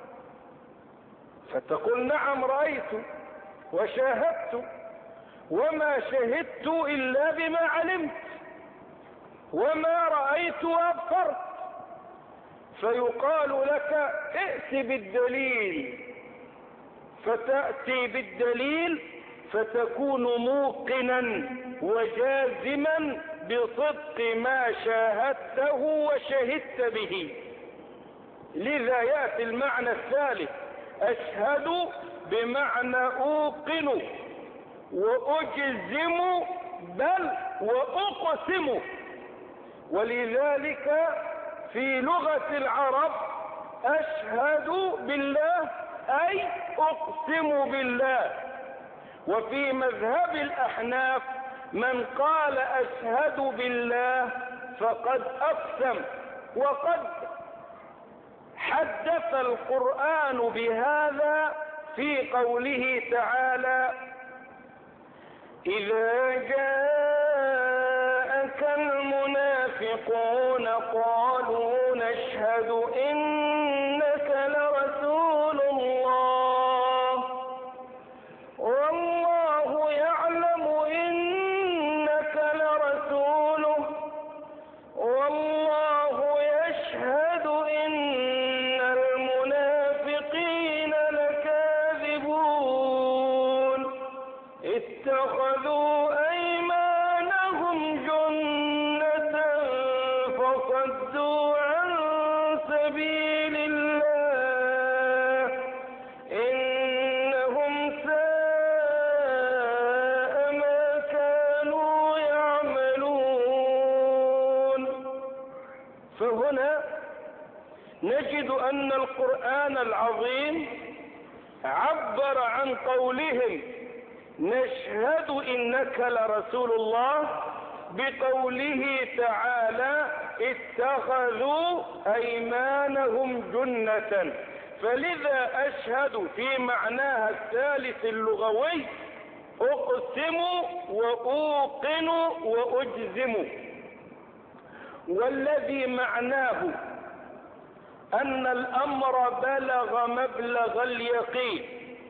فتقول نعم رأيت وشاهدت، وما شهدت إلا بما علمت، وما رأيت وأبصرت. فيقال لك ائت بالدليل، فتأتي بالدليل فتكون موقنا وجازما بصدق ما شاهدته وشهدت به. لذا يأتي المعنى الثالث أشهد بمعنى أوقن وأجزم بل وأقسم. ولذلك في لغة العرب أشهد بالله أي أقسم بالله. وفي مذهب الأحناف من قال أشهد بالله فقد أقسم. وقد حدث القرآن بهذا في قوله تعالى إذا جاءك المنافقون قالوا نشهد إنك لرسول الله والله يعلم إنك لرسوله والله يشهد إن المنافقين لكاذبون اتخذوا أيمانهم جنة فصدوا عن سبيل الله إنهم ساء ما كانوا يعملون. فهنا نجد أن القرآن العظيم عبر عن قولهم نشهد إنك لرسول الله بقوله تعالى اتخذوا أيمانهم جنة. فلذا أشهد في معناها الثالث اللغوي أقسم وأوقن وأجزم. والذي معناه أن الأمر بلغ مبلغ اليقين،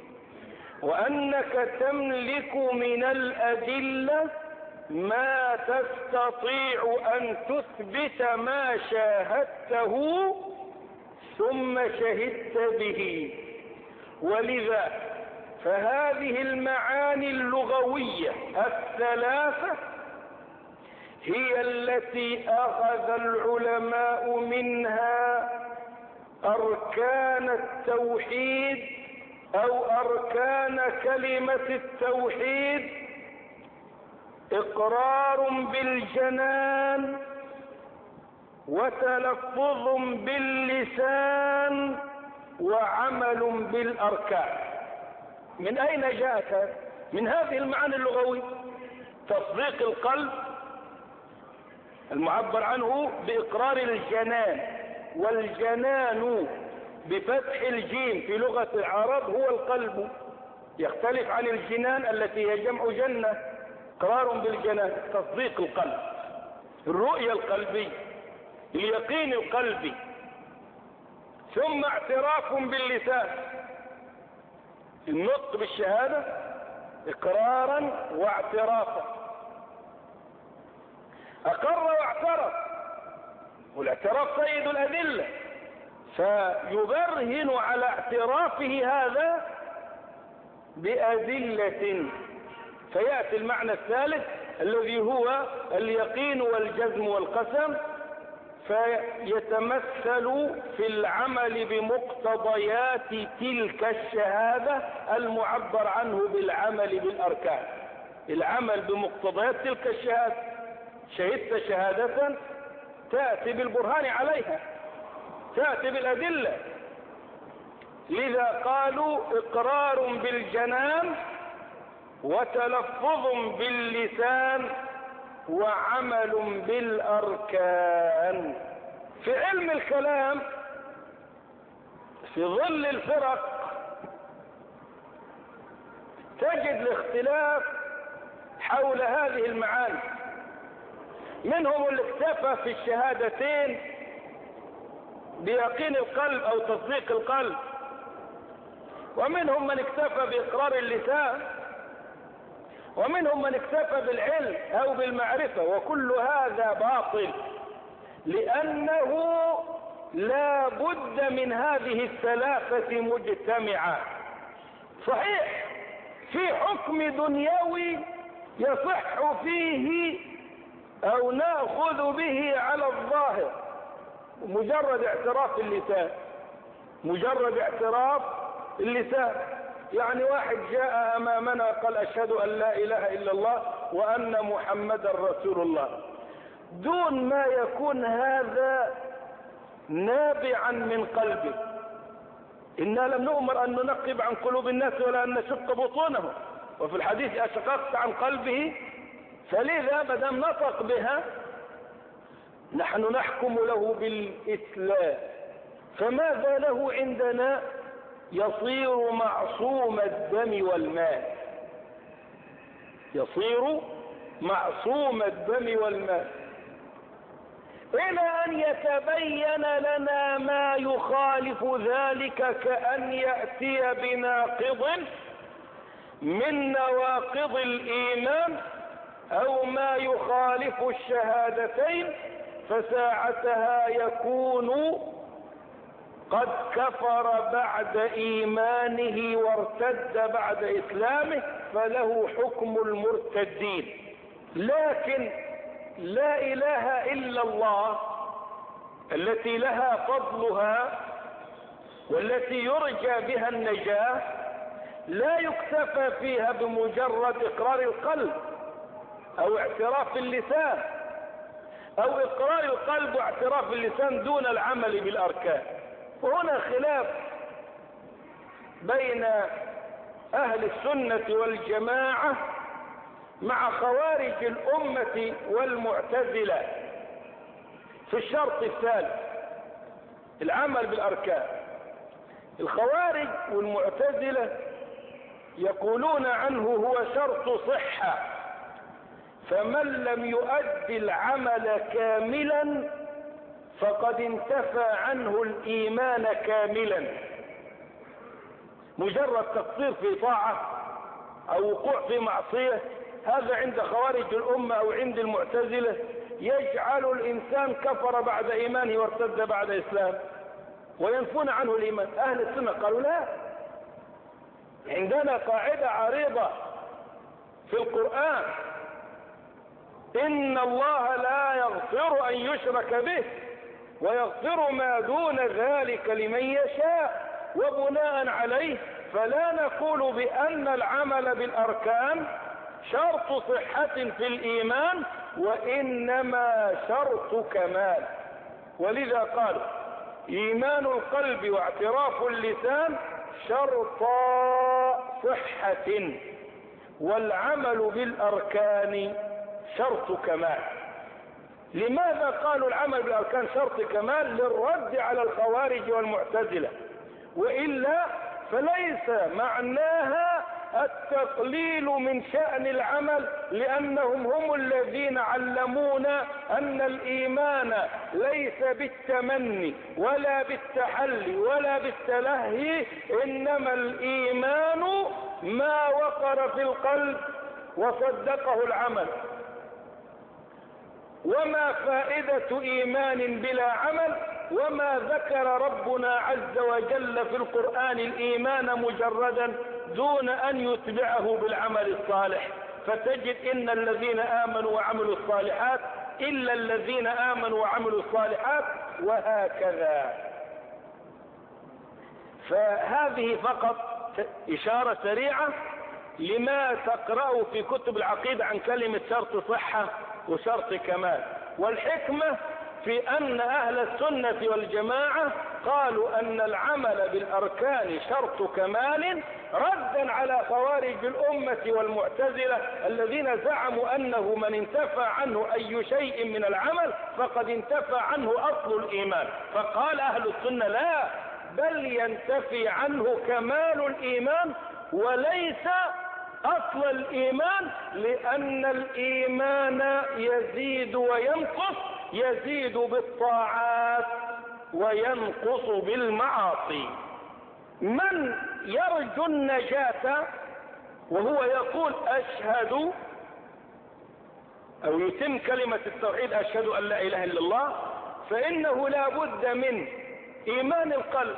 وأنك تملك من الأدلة ما تستطيع أن تثبت ما شاهدته ثم شهدت به. ولذا فهذه المعاني اللغوية الثلاثة هي التي أخذ العلماء منها أركان التوحيد أو أركان كلمة التوحيد إقرار بالجنان وتلفظ باللسان وعمل بالأركان. من أين جاءت؟ من هذه المعاني اللغوية. تصديق القلب المعبر عنه بإقرار الجنان، والجنان بفتح الجيم في لغة العرب هو القلب، يختلف عن الجنان التي هي جمع جنة. إقرار بالجنان تصديق القلب، الرؤية القلبية، اليقين القلبي، ثم اعتراف باللسان، النطق بالشهادة إقرارا واعترافا. أقر واعترف، والاعتراف سيد الأدلة، فيبرهن على اعترافه هذا بأدلة. فيأتي المعنى الثالث الذي هو اليقين والجزم والقسم، فيتمثل في العمل بمقتضيات تلك الشهادة المعبر عنه بالعمل بالأركان. العمل بمقتضيات تلك الشهادة، شهدت شهادة تأتي بالبرهان عليها، تأتي بالأدلة. لذا قالوا إقرار بالجنان وتلفظ باللسان وعمل بالأركان. في علم الكلام في ظل الفرق تجد الاختلاف حول هذه المعاني. منهم اللي اكتفى في الشهادتين بيقين القلب أو تصديق القلب، ومنهم من اكتفى بإقرار اللسان، ومنهم من اكتفى بالعلم أو بالمعرفة. وكل هذا باطل، لأنه لا بد من هذه الثلاثة مجتمعة. صحيح في حكم دنيوي يصح فيه أو نأخذ به على الظاهر مجرد اعتراف اللسان، مجرد اعتراف اللسان. يعني واحد جاء أمامنا قال أشهد أن لا إله إلا الله وأن محمدا رسول الله، دون ما يكون هذا نابعا من قلبه. إنا لم نؤمر أن ننقب عن قلوب الناس ولا أن نشق بطونهم، وفي الحديث أشققت عن قلبه. فلذا ما دام نطق بها نحن نحكم له بالإسلام. فماذا له عندنا؟ يصير معصوم الدم والمال، يصير معصوم الدم والمال، إلى أن يتبين لنا ما يخالف ذلك، كأن يأتي بناقض من نواقض الإيمان أو ما يخالف الشهادتين، فساعتها يكون قد كفر بعد إيمانه وارتد بعد إسلامه، فله حكم المرتدين. لكن لا إله إلا الله التي لها فضلها والتي يرجى بها النجاة لا يكتفى فيها بمجرد إقرار القلب أو اعتراف اللسان، أو إقرار القلب واعتراف اللسان دون العمل بالأركان. وهنا خلاف بين أهل السنة والجماعة مع خوارج الأمة والمعتزلة في الشرط الثالث، العمل بالأركان. الخوارج والمعتزلة يقولون عنه هو شرط صحة، فمن لم يؤدي العمل كاملا فقد انتفى عنه الإيمان كاملا. مجرد تقصير في طاعة أو وقوع في معصية، هذا عند خوارج الأمة أو عند المعتزلة يجعل الإنسان كفر بعد إيمانه وارتد بعد إسلام، وينفون عنه الإيمان. أهل السنة قالوا لا، عندنا قاعدة عريضة في القرآن: إن الله لا يغفر أن يشرك به ويغفر ما دون ذلك لمن يشاء. وبناء عليه فلا نقول بأن العمل بالأركان شرط صحة في الإيمان، وإنما شرط كمال. ولذا قالوا إيمان القلب واعتراف اللسان شرطا صحة، والعمل بالأركان شرط كمال. لماذا قالوا العمل بالأركان شرط كمال؟ للرد على الخوارج والمعتزلة، وإلا فليس معناها التقليل من شأن العمل، لأنهم هم الذين علمونا أن الإيمان ليس بالتمني ولا بالتحلي ولا بالتلهي، إنما الإيمان ما وقر في القلب وصدقه العمل. وما فائدة إيمان بلا عمل؟ وما ذكر ربنا عز وجل في القرآن الإيمان مجردا دون أن يتبعه بالعمل الصالح، فتجد إن الذين آمنوا وعملوا الصالحات إلا الذين آمنوا وعملوا الصالحات، وهكذا. فهذه فقط إشارة سريعة لما تقرأه في كتب العقيدة عن كلمة شرط صحة وشرط كمال. والحكمة في أن أهل السنة والجماعة قالوا أن العمل بالأركان شرط كمال، ردا على خوارج الأمة والمعتزلة الذين زعموا أنه من انتفى عنه أي شيء من العمل فقد انتفى عنه أصل الإيمان. فقال أهل السنة لا، بل ينتفي عنه كمال الإيمان وليس أصل الإيمان، لأن الإيمان يزيد وينقص، يزيد بالطاعات وينقص بالمعاصي. من يرجو النجاة وهو يقول أشهد أو يتم كلمة التوحيد أشهد أن لا إله إلا الله، فإنه لا بد من إيمان القلب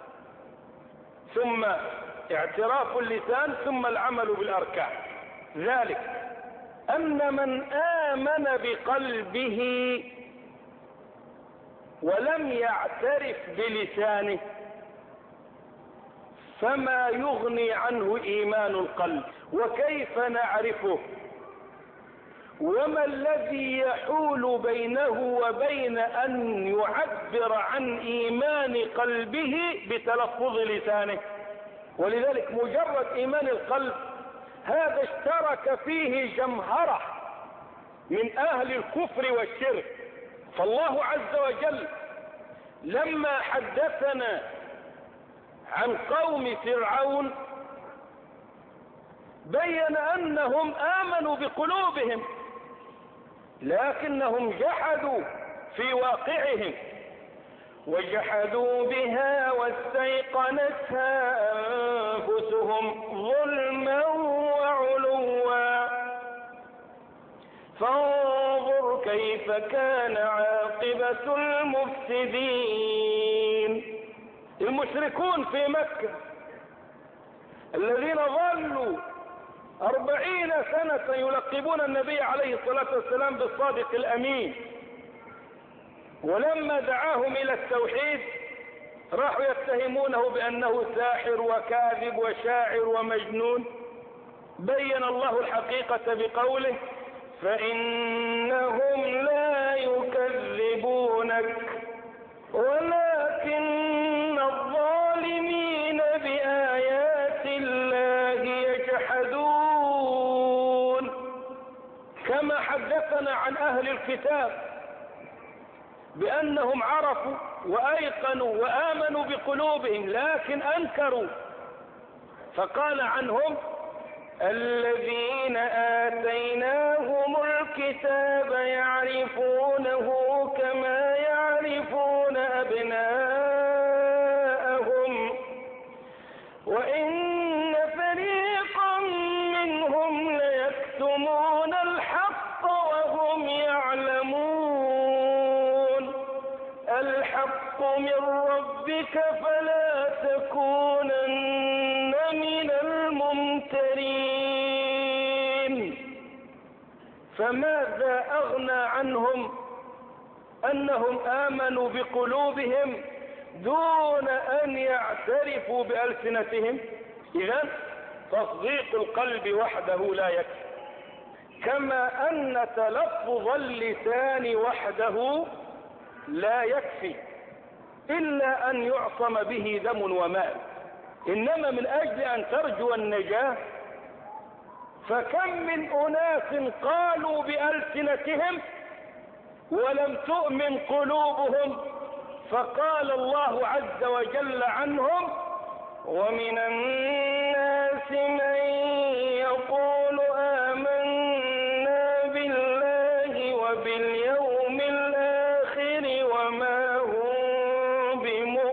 ثم اعتراف اللسان ثم العمل بالأركان. ذلك أن من آمن بقلبه ولم يعترف بلسانه فما يغني عنه إيمان القلب. وكيف نعرفه؟ وما الذي يحول بينه وبين أن يعبر عن إيمان قلبه بتلفظ لسانه؟ ولذلك مجرد إيمان القلب هذا اشترك فيه جمهرة من أهل الكفر والشرك. فالله عز وجل لما حدثنا عن قوم فرعون بين أنهم آمنوا بقلوبهم لكنهم جحدوا في واقعهم، وجحدوا بها واستيقنتها أنفسهم ظلما وعلوا فانظر كيف كان عاقبة المفسدين. المشركون في مكة الذين ظلوا أربعين سنة يلقبون النبي عليه الصلاة والسلام بالصادق الأمين، ولما دعاهم إلى التوحيد راحوا يتهمونه بأنه ساحر وكاذب وشاعر ومجنون. بين الله الحقيقة بقوله فإنهم لا يكذبونك ولكن الظالمين بآيات الله يجحدون. كما حدثنا عن أهل الكتاب بأنهم عرفوا وأيقنوا وآمنوا بقلوبهم لكن أنكروا، فقال عنهم الذين آتيناهم الكتاب يعرفونه كما يعرفون أبناءهم وإن فريقا منهم ليكتمون الحق وهم يعلمون. الحق من ربك فلا تكونن من الممترين. فماذا أغنى عنهم أنهم آمنوا بقلوبهم دون أن يعترفوا بألسنتهم. إذن تصديق القلب وحده لا يكفي، كما أن تلفظ اللسان وحده لا يكفي إلا أن يعصم به دم ومال. إنما من أجل أن ترجو النجاة فكم من أناس قالوا بألسنتهم ولم تؤمن قلوبهم، فقال الله عز وجل عنهم: ومن الناس من يقول آمنا بالله وباليوم الآخر وما هم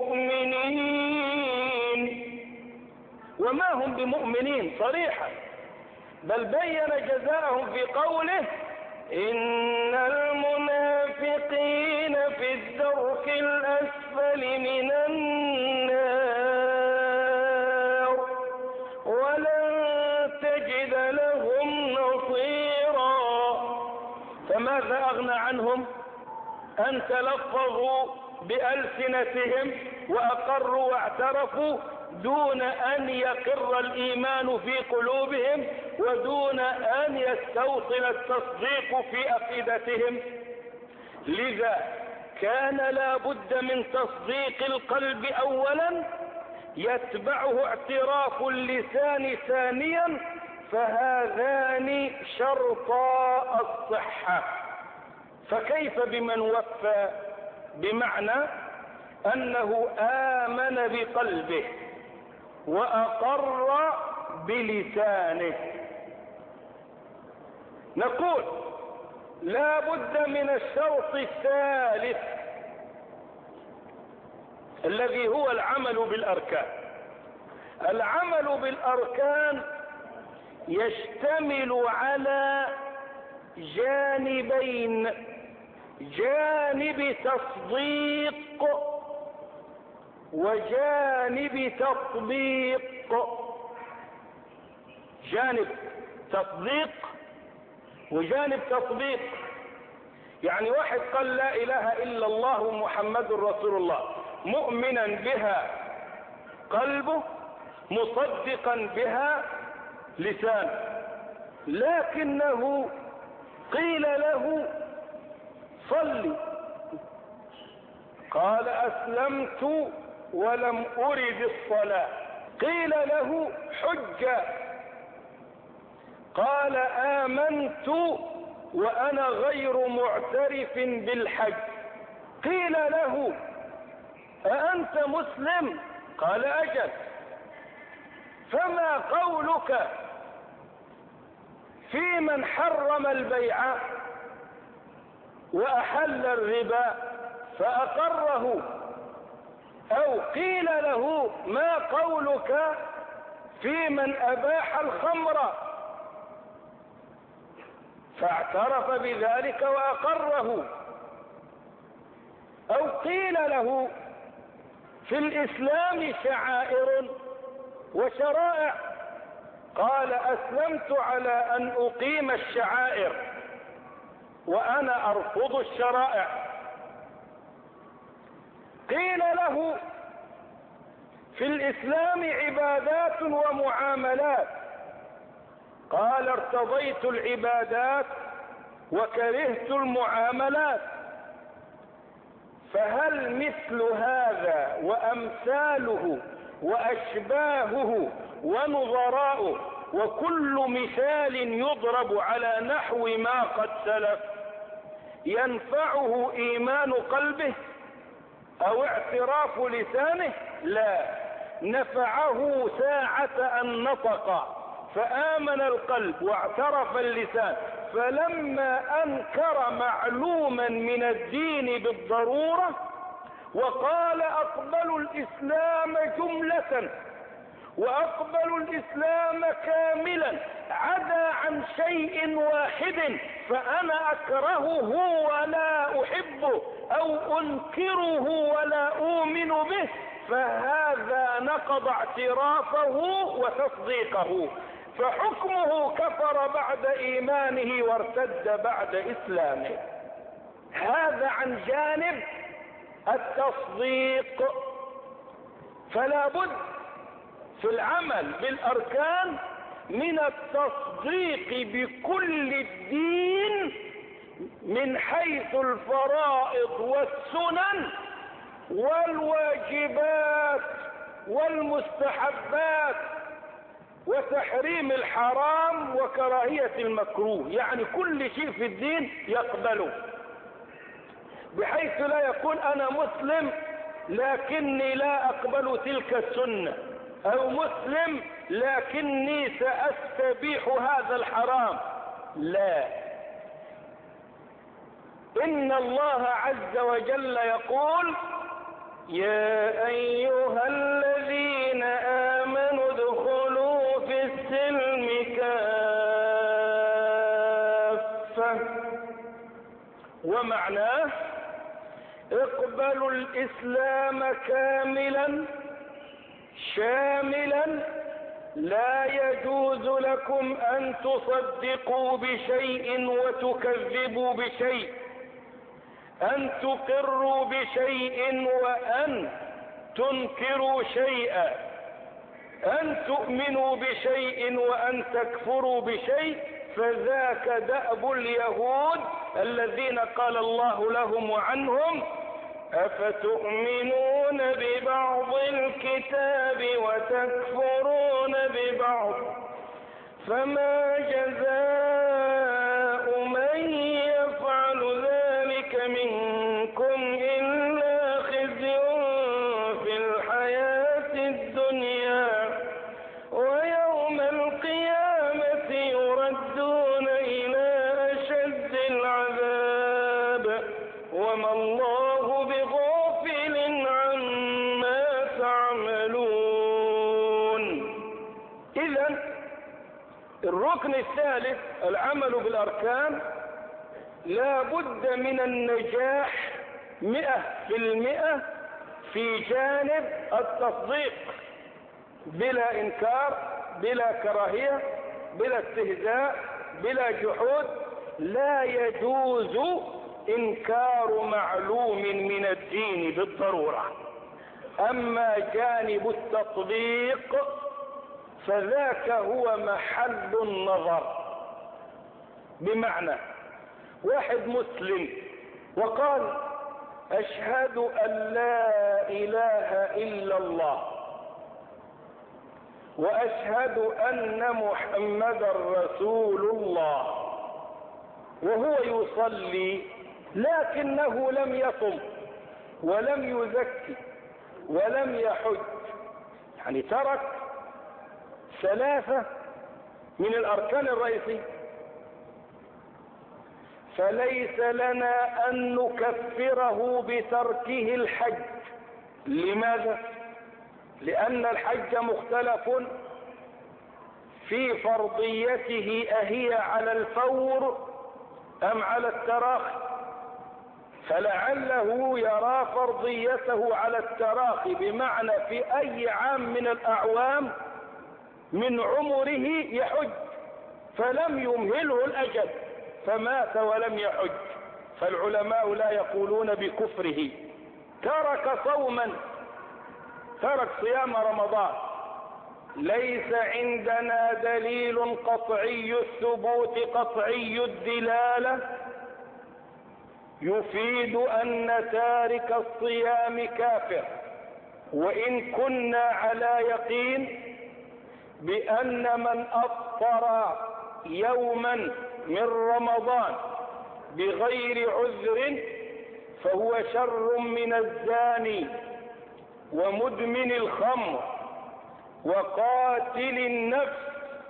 بمؤمنين. وما هم بمؤمنين صريحا، بل بين جزاءهم في قوله: إن المنافقين في الدرك الأسفل من النار ولن تجد لهم نصيرا. فماذا أغنى عنهم أن تلفظوا بألسنتهم وأقروا واعترفوا دون أن يقر الإيمان في قلوبهم ودون أن يستوصل التصديق في أفئدتهم؟ لذا كان لا بد من تصديق القلب أولا يتبعه اعتراف اللسان ثانيا، فهذان شرطا الصحة. فكيف بمن وفى؟ بمعنى أنه آمن بقلبه وأقر بلسانه. نقول لا بد من الشرط الثالث الذي هو العمل بالأركان. العمل بالأركان يشتمل على جانبين: جانب تصديق وجانب تطبيق. جانب تصديق وجانب تطبيق، يعني واحد قال لا إله إلا الله محمد رسول الله، مؤمنا بها قلبه مصدقا بها لسانه، لكنه قيل له صلي، قال أسلمت ولم أرد الصلاة. قيل له حج، قال آمنت وأنا غير معترف بالحج. قيل له أأنت مسلم؟ قال أجل. فما قولك في من حرم البيع وأحل الربا فأقره؟ أو قيل له ما قولك في من أباح الخمر فاعترف بذلك وأقره؟ أو قيل له في الإسلام شعائر وشرائع، قال أسلمت على أن أقيم الشعائر وأنا أرفض الشرائع. قيل له في الإسلام عبادات ومعاملات، قال ارتضيت العبادات وكرهت المعاملات. فهل مثل هذا وأمثاله وأشباهه ونظراؤه وكل مثال يضرب على نحو ما قد سلف ينفعه إيمان قلبه أو اعتراف لسانه؟ لا، نفعه ساعة أن نطق فآمن القلب واعترف اللسان، فلما أنكر معلوما من الدين بالضرورة وقال أقبلوا الإسلام جملة وأقبلوا الإسلام كاملا عدا عن شيء واحد فأنا أكرهه ولا أحبه أو أنكره ولا أؤمن به، فهذا نقض اعترافه وتصديقه، فحكمه كفر بعد إيمانه وارتد بعد إسلامه. هذا عن جانب التصديق. فلا بد في العمل بالأركان من التصديق بكل الدين من حيث الفرائض والسنن والواجبات والمستحبات وتحريم الحرام وكراهية المكروه، يعني كل شيء في الدين يقبله، بحيث لا يقول أنا مسلم لكني لا أقبل تلك السنة، أو مسلم لكني سأستبيح هذا الحرام. لا، إن الله عز وجل يقول يا أيها الذين آمنوا ادخلوا في السلم كافة، ومعناه اقبلوا الإسلام كاملا شاملا، لا يجوز لكم أن تصدقوا بشيء وتكذبوا بشيء، أن تقروا بشيء وأن تنكروا شيئا، أن تؤمنوا بشيء وأن تكفروا بشيء، فذاك دأب اليهود الذين قال الله لهم وعنهم أفتؤمنون ببعض الكتاب وتكفرون ببعض، فما جزاء من يفعل ذلك منكم إلا خزي في الحياة الدنيا، ويوم القيامة يردون إلى أشد العذاب، وما الله بغافل عما تعملون. إذن الركن الثالث العمل بالأركان لا بد من النجاح مئة في المئة في جانب التصديق، بلا إنكار، بلا كراهية، بلا استهزاء، بلا جحود. لا يجوز إنكار معلوم من الدين بالضرورة، أما جانب التطبيق فذاك هو محل النظر. بمعنى واحد مسلم وقال أشهد أن لا إله إلا الله وأشهد أن محمدا رسول الله، وهو يصلي لكنه لم يصم ولم يزكي ولم يحج، يعني ترك ثلاثة من الأركان الرئيسية، فليس لنا أن نكفره بتركه الحج. لماذا؟ لأن الحج مختلف في فرضيته، أهي على الفور أم على التراخي؟ فلعله يرى فرضيته على التراخي، بمعنى في أي عام من الأعوام من عمره يحج، فلم يمهله الأجل فمات ولم يحج، فالعلماء لا يقولون بكفره. ترك صوما، ترك صيام رمضان، ليس عندنا دليل قطعي الثبوت قطعي الدلالة يفيد أن تارك الصيام كافر، وإن كنا على يقين بأن من أفطر يوما من رمضان بغير عذر فهو شر من الزاني ومدمن الخمر وقاتل النفس،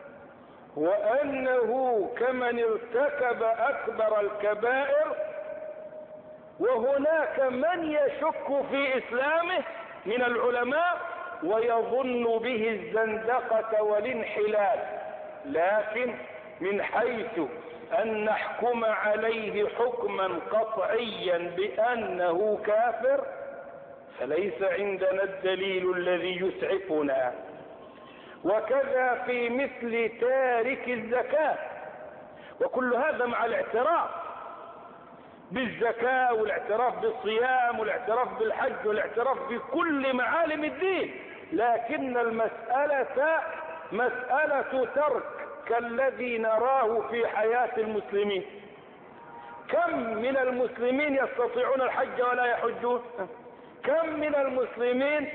وأنه كمن ارتكب أكبر الكبائر. وهناك من يشك في إسلامه من العلماء ويظن به الزندقة والانحلال، لكن من حيث أن نحكم عليه حكما قطعيا بأنه كافر فليس عندنا الدليل الذي يسعفنا. وكذا في مثل تارك الزكاة، وكل هذا مع الاعتراف بالزكاة والاعتراف بالصيام والاعتراف بالحج والاعتراف بكل معالم الدين، لكن المسألة مسألة ترك كالذي نراه في حياة المسلمين. كم من المسلمين يستطيعون الحج ولا يحجون؟ كم من المسلمين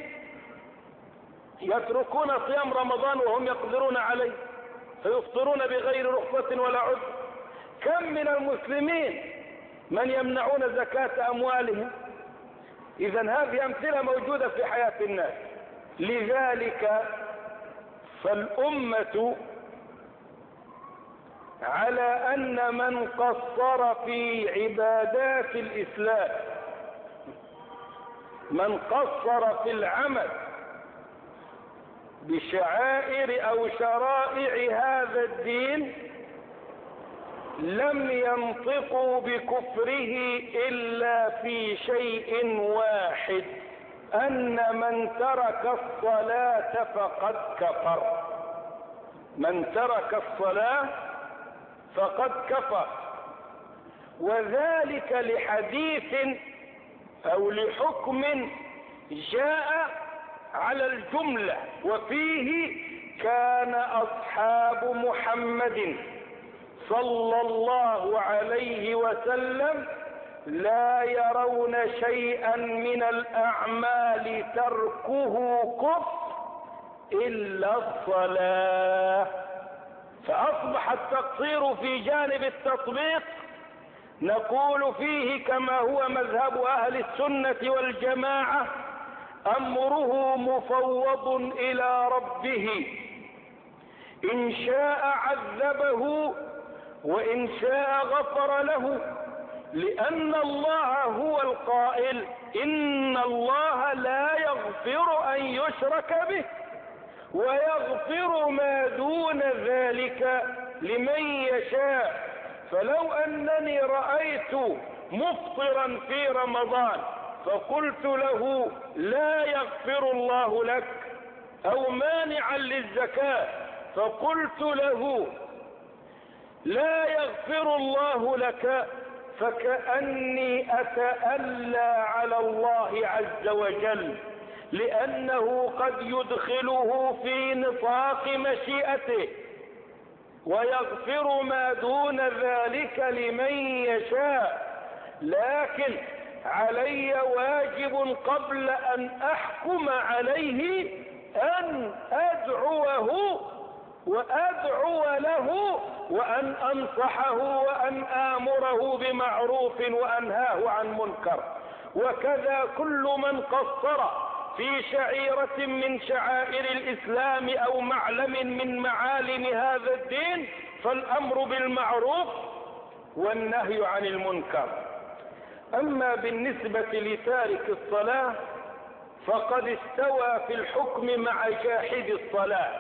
يتركون صيام رمضان وهم يقدرون عليه فيفطرون بغير رخصة ولا عذر؟ كم من المسلمين من يمنعون زكاة أموالهم؟ إذا هذه أمثلة موجودة في حياة الناس. لذلك فالأمة على أن من قصر في عبادات الإسلام، من قصر في العمل بشعائر أو شرائع هذا الدين لم ينطقوا بكفره إلا في شيء واحد، أن من ترك الصلاة فقد كفر. من ترك الصلاة فقد كفر، وذلك لحديث أو لحكم جاء على الجملة، وفيه كان أصحاب محمد صلى الله عليه وسلم لا يرون شيئا من الأعمال تركه كفر إلا الصلاة. فأصبح التقصير في جانب التطبيق نقول فيه كما هو مذهب أهل السنة والجماعة: أمره مفوض إلى ربه، إن شاء عذبه وإن شاء غفر له، لأن الله هو القائل: إن الله لا يغفر أن يشرك به ويغفر ما دون ذلك لمن يشاء. فلو أنني رأيت مفطرا في رمضان فقلت له لا يغفر الله لك، أو مانعا للزكاة فقلت له لا يغفر الله لك، فكأني أتألى على الله عز وجل، لأنه قد يدخله في نطاق مشيئته ويغفر ما دون ذلك لمن يشاء. لكن علي واجب قبل أن أحكم عليه أن أدعوه وأدعو له، وأن أنصحه وأن آمره بمعروف وأنهاه عن منكر. وكذا كل من قصر في شعيرة من شعائر الإسلام أو معلم من معالم هذا الدين فالأمر بالمعروف والنهي عن المنكر. أما بالنسبة لتارك الصلاة فقد استوى في الحكم مع جاحد الصلاة،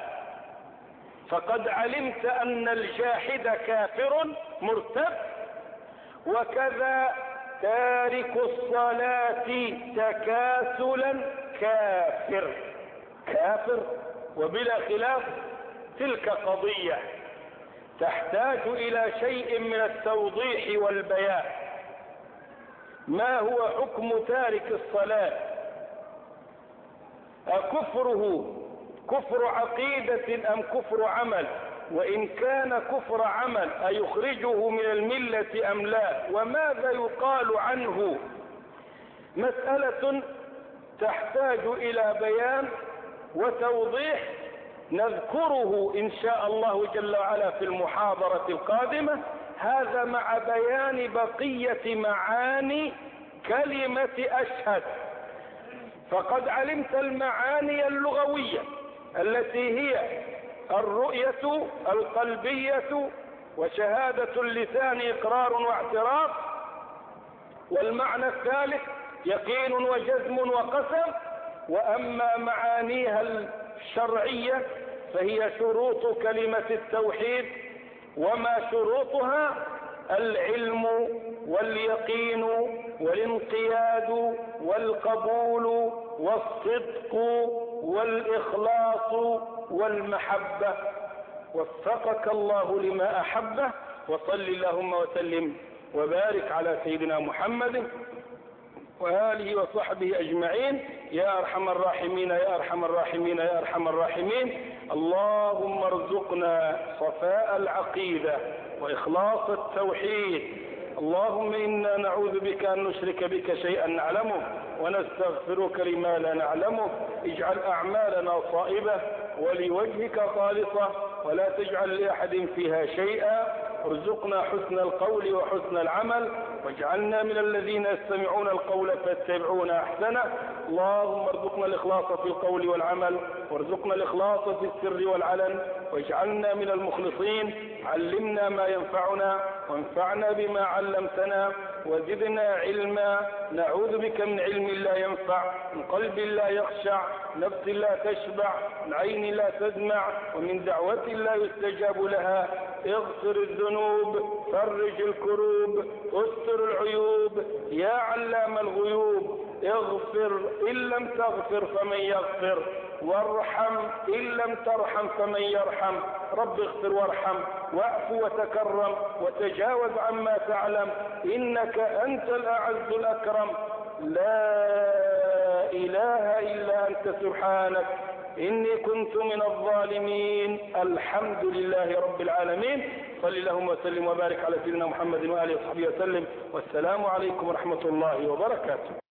فقد علمت أن الجاحد كافر مرتد، وكذا تارك الصلاة تكاسلا كافر كافر وبلا خلاف. تلك قضية تحتاج إلى شيء من التوضيح والبيان. ما هو حكم تارك الصلاة؟ أكفره كفر عقيدة أم كفر عمل؟ وإن كان كفر عمل أيخرجه من الملة أم لا؟ وماذا يقال عنه؟ مسألة تحتاج إلى بيان وتوضيح نذكره إن شاء الله جل وعلا في المحاضرة القادمة، هذا مع بيان بقية معاني كلمة أشهد. فقد علمت المعاني اللغوية التي هي الرؤية القلبية وشهادة اللسان إقرار واعتراف، والمعنى الثالث يقين وجزم وقسم. وأما معانيها الشرعية فهي شروط كلمة التوحيد، وما شروطها العلم واليقين والانقياد والقبول والصدق والإخلاص والمحبة. وفقك الله لما أحبه، وصل اللهم وسلم وبارك على سيدنا محمد وآله وصحبه أجمعين يا أرحم الراحمين يا أرحم الراحمين يا أرحم الراحمين. اللهم ارزقنا صفاء العقيدة وإخلاص التوحيد. اللهم إنا نعوذ بك أن نشرك بك شيئا نعلمه ونستغفرك لما لا نعلمه. اجعل أعمالنا صائبة ولوجهك خالصة ولا تجعل لأحد فيها شيئا. ارزقنا حسن القول وحسن العمل واجعلنا من الذين يستمعون القول فيتبعون أحسنه. اللهم ارزقنا الإخلاص في القول والعمل وارزقنا الإخلاص في السر والعلن واجعلنا من المخلصين. علمنا ما ينفعنا وانفعنا بما علمتنا وزدنا علما. نعوذ بك من علم لا ينفع، من قلب لا يخشع، نفس لا تشبع، من عين لا تدمع، ومن دعوة لا يستجاب لها. اغفر الذنوب، فرج الكروب، استر العيوب يا علام الغيوب. اغفر إن لم تغفر فمن يغفر، وارحم إن لم ترحم فمن يرحم. رب اغفر وارحم واعف وتكرم وتجاوز عما تعلم إنك أنت الأعز الأكرم. لا إله إلا أنت سبحانك إني كنت من الظالمين. الحمد لله رب العالمين. صل اللهم وسلم وبارك على سيدنا محمد وآله وصحبه وسلم. والسلام عليكم ورحمة الله وبركاته.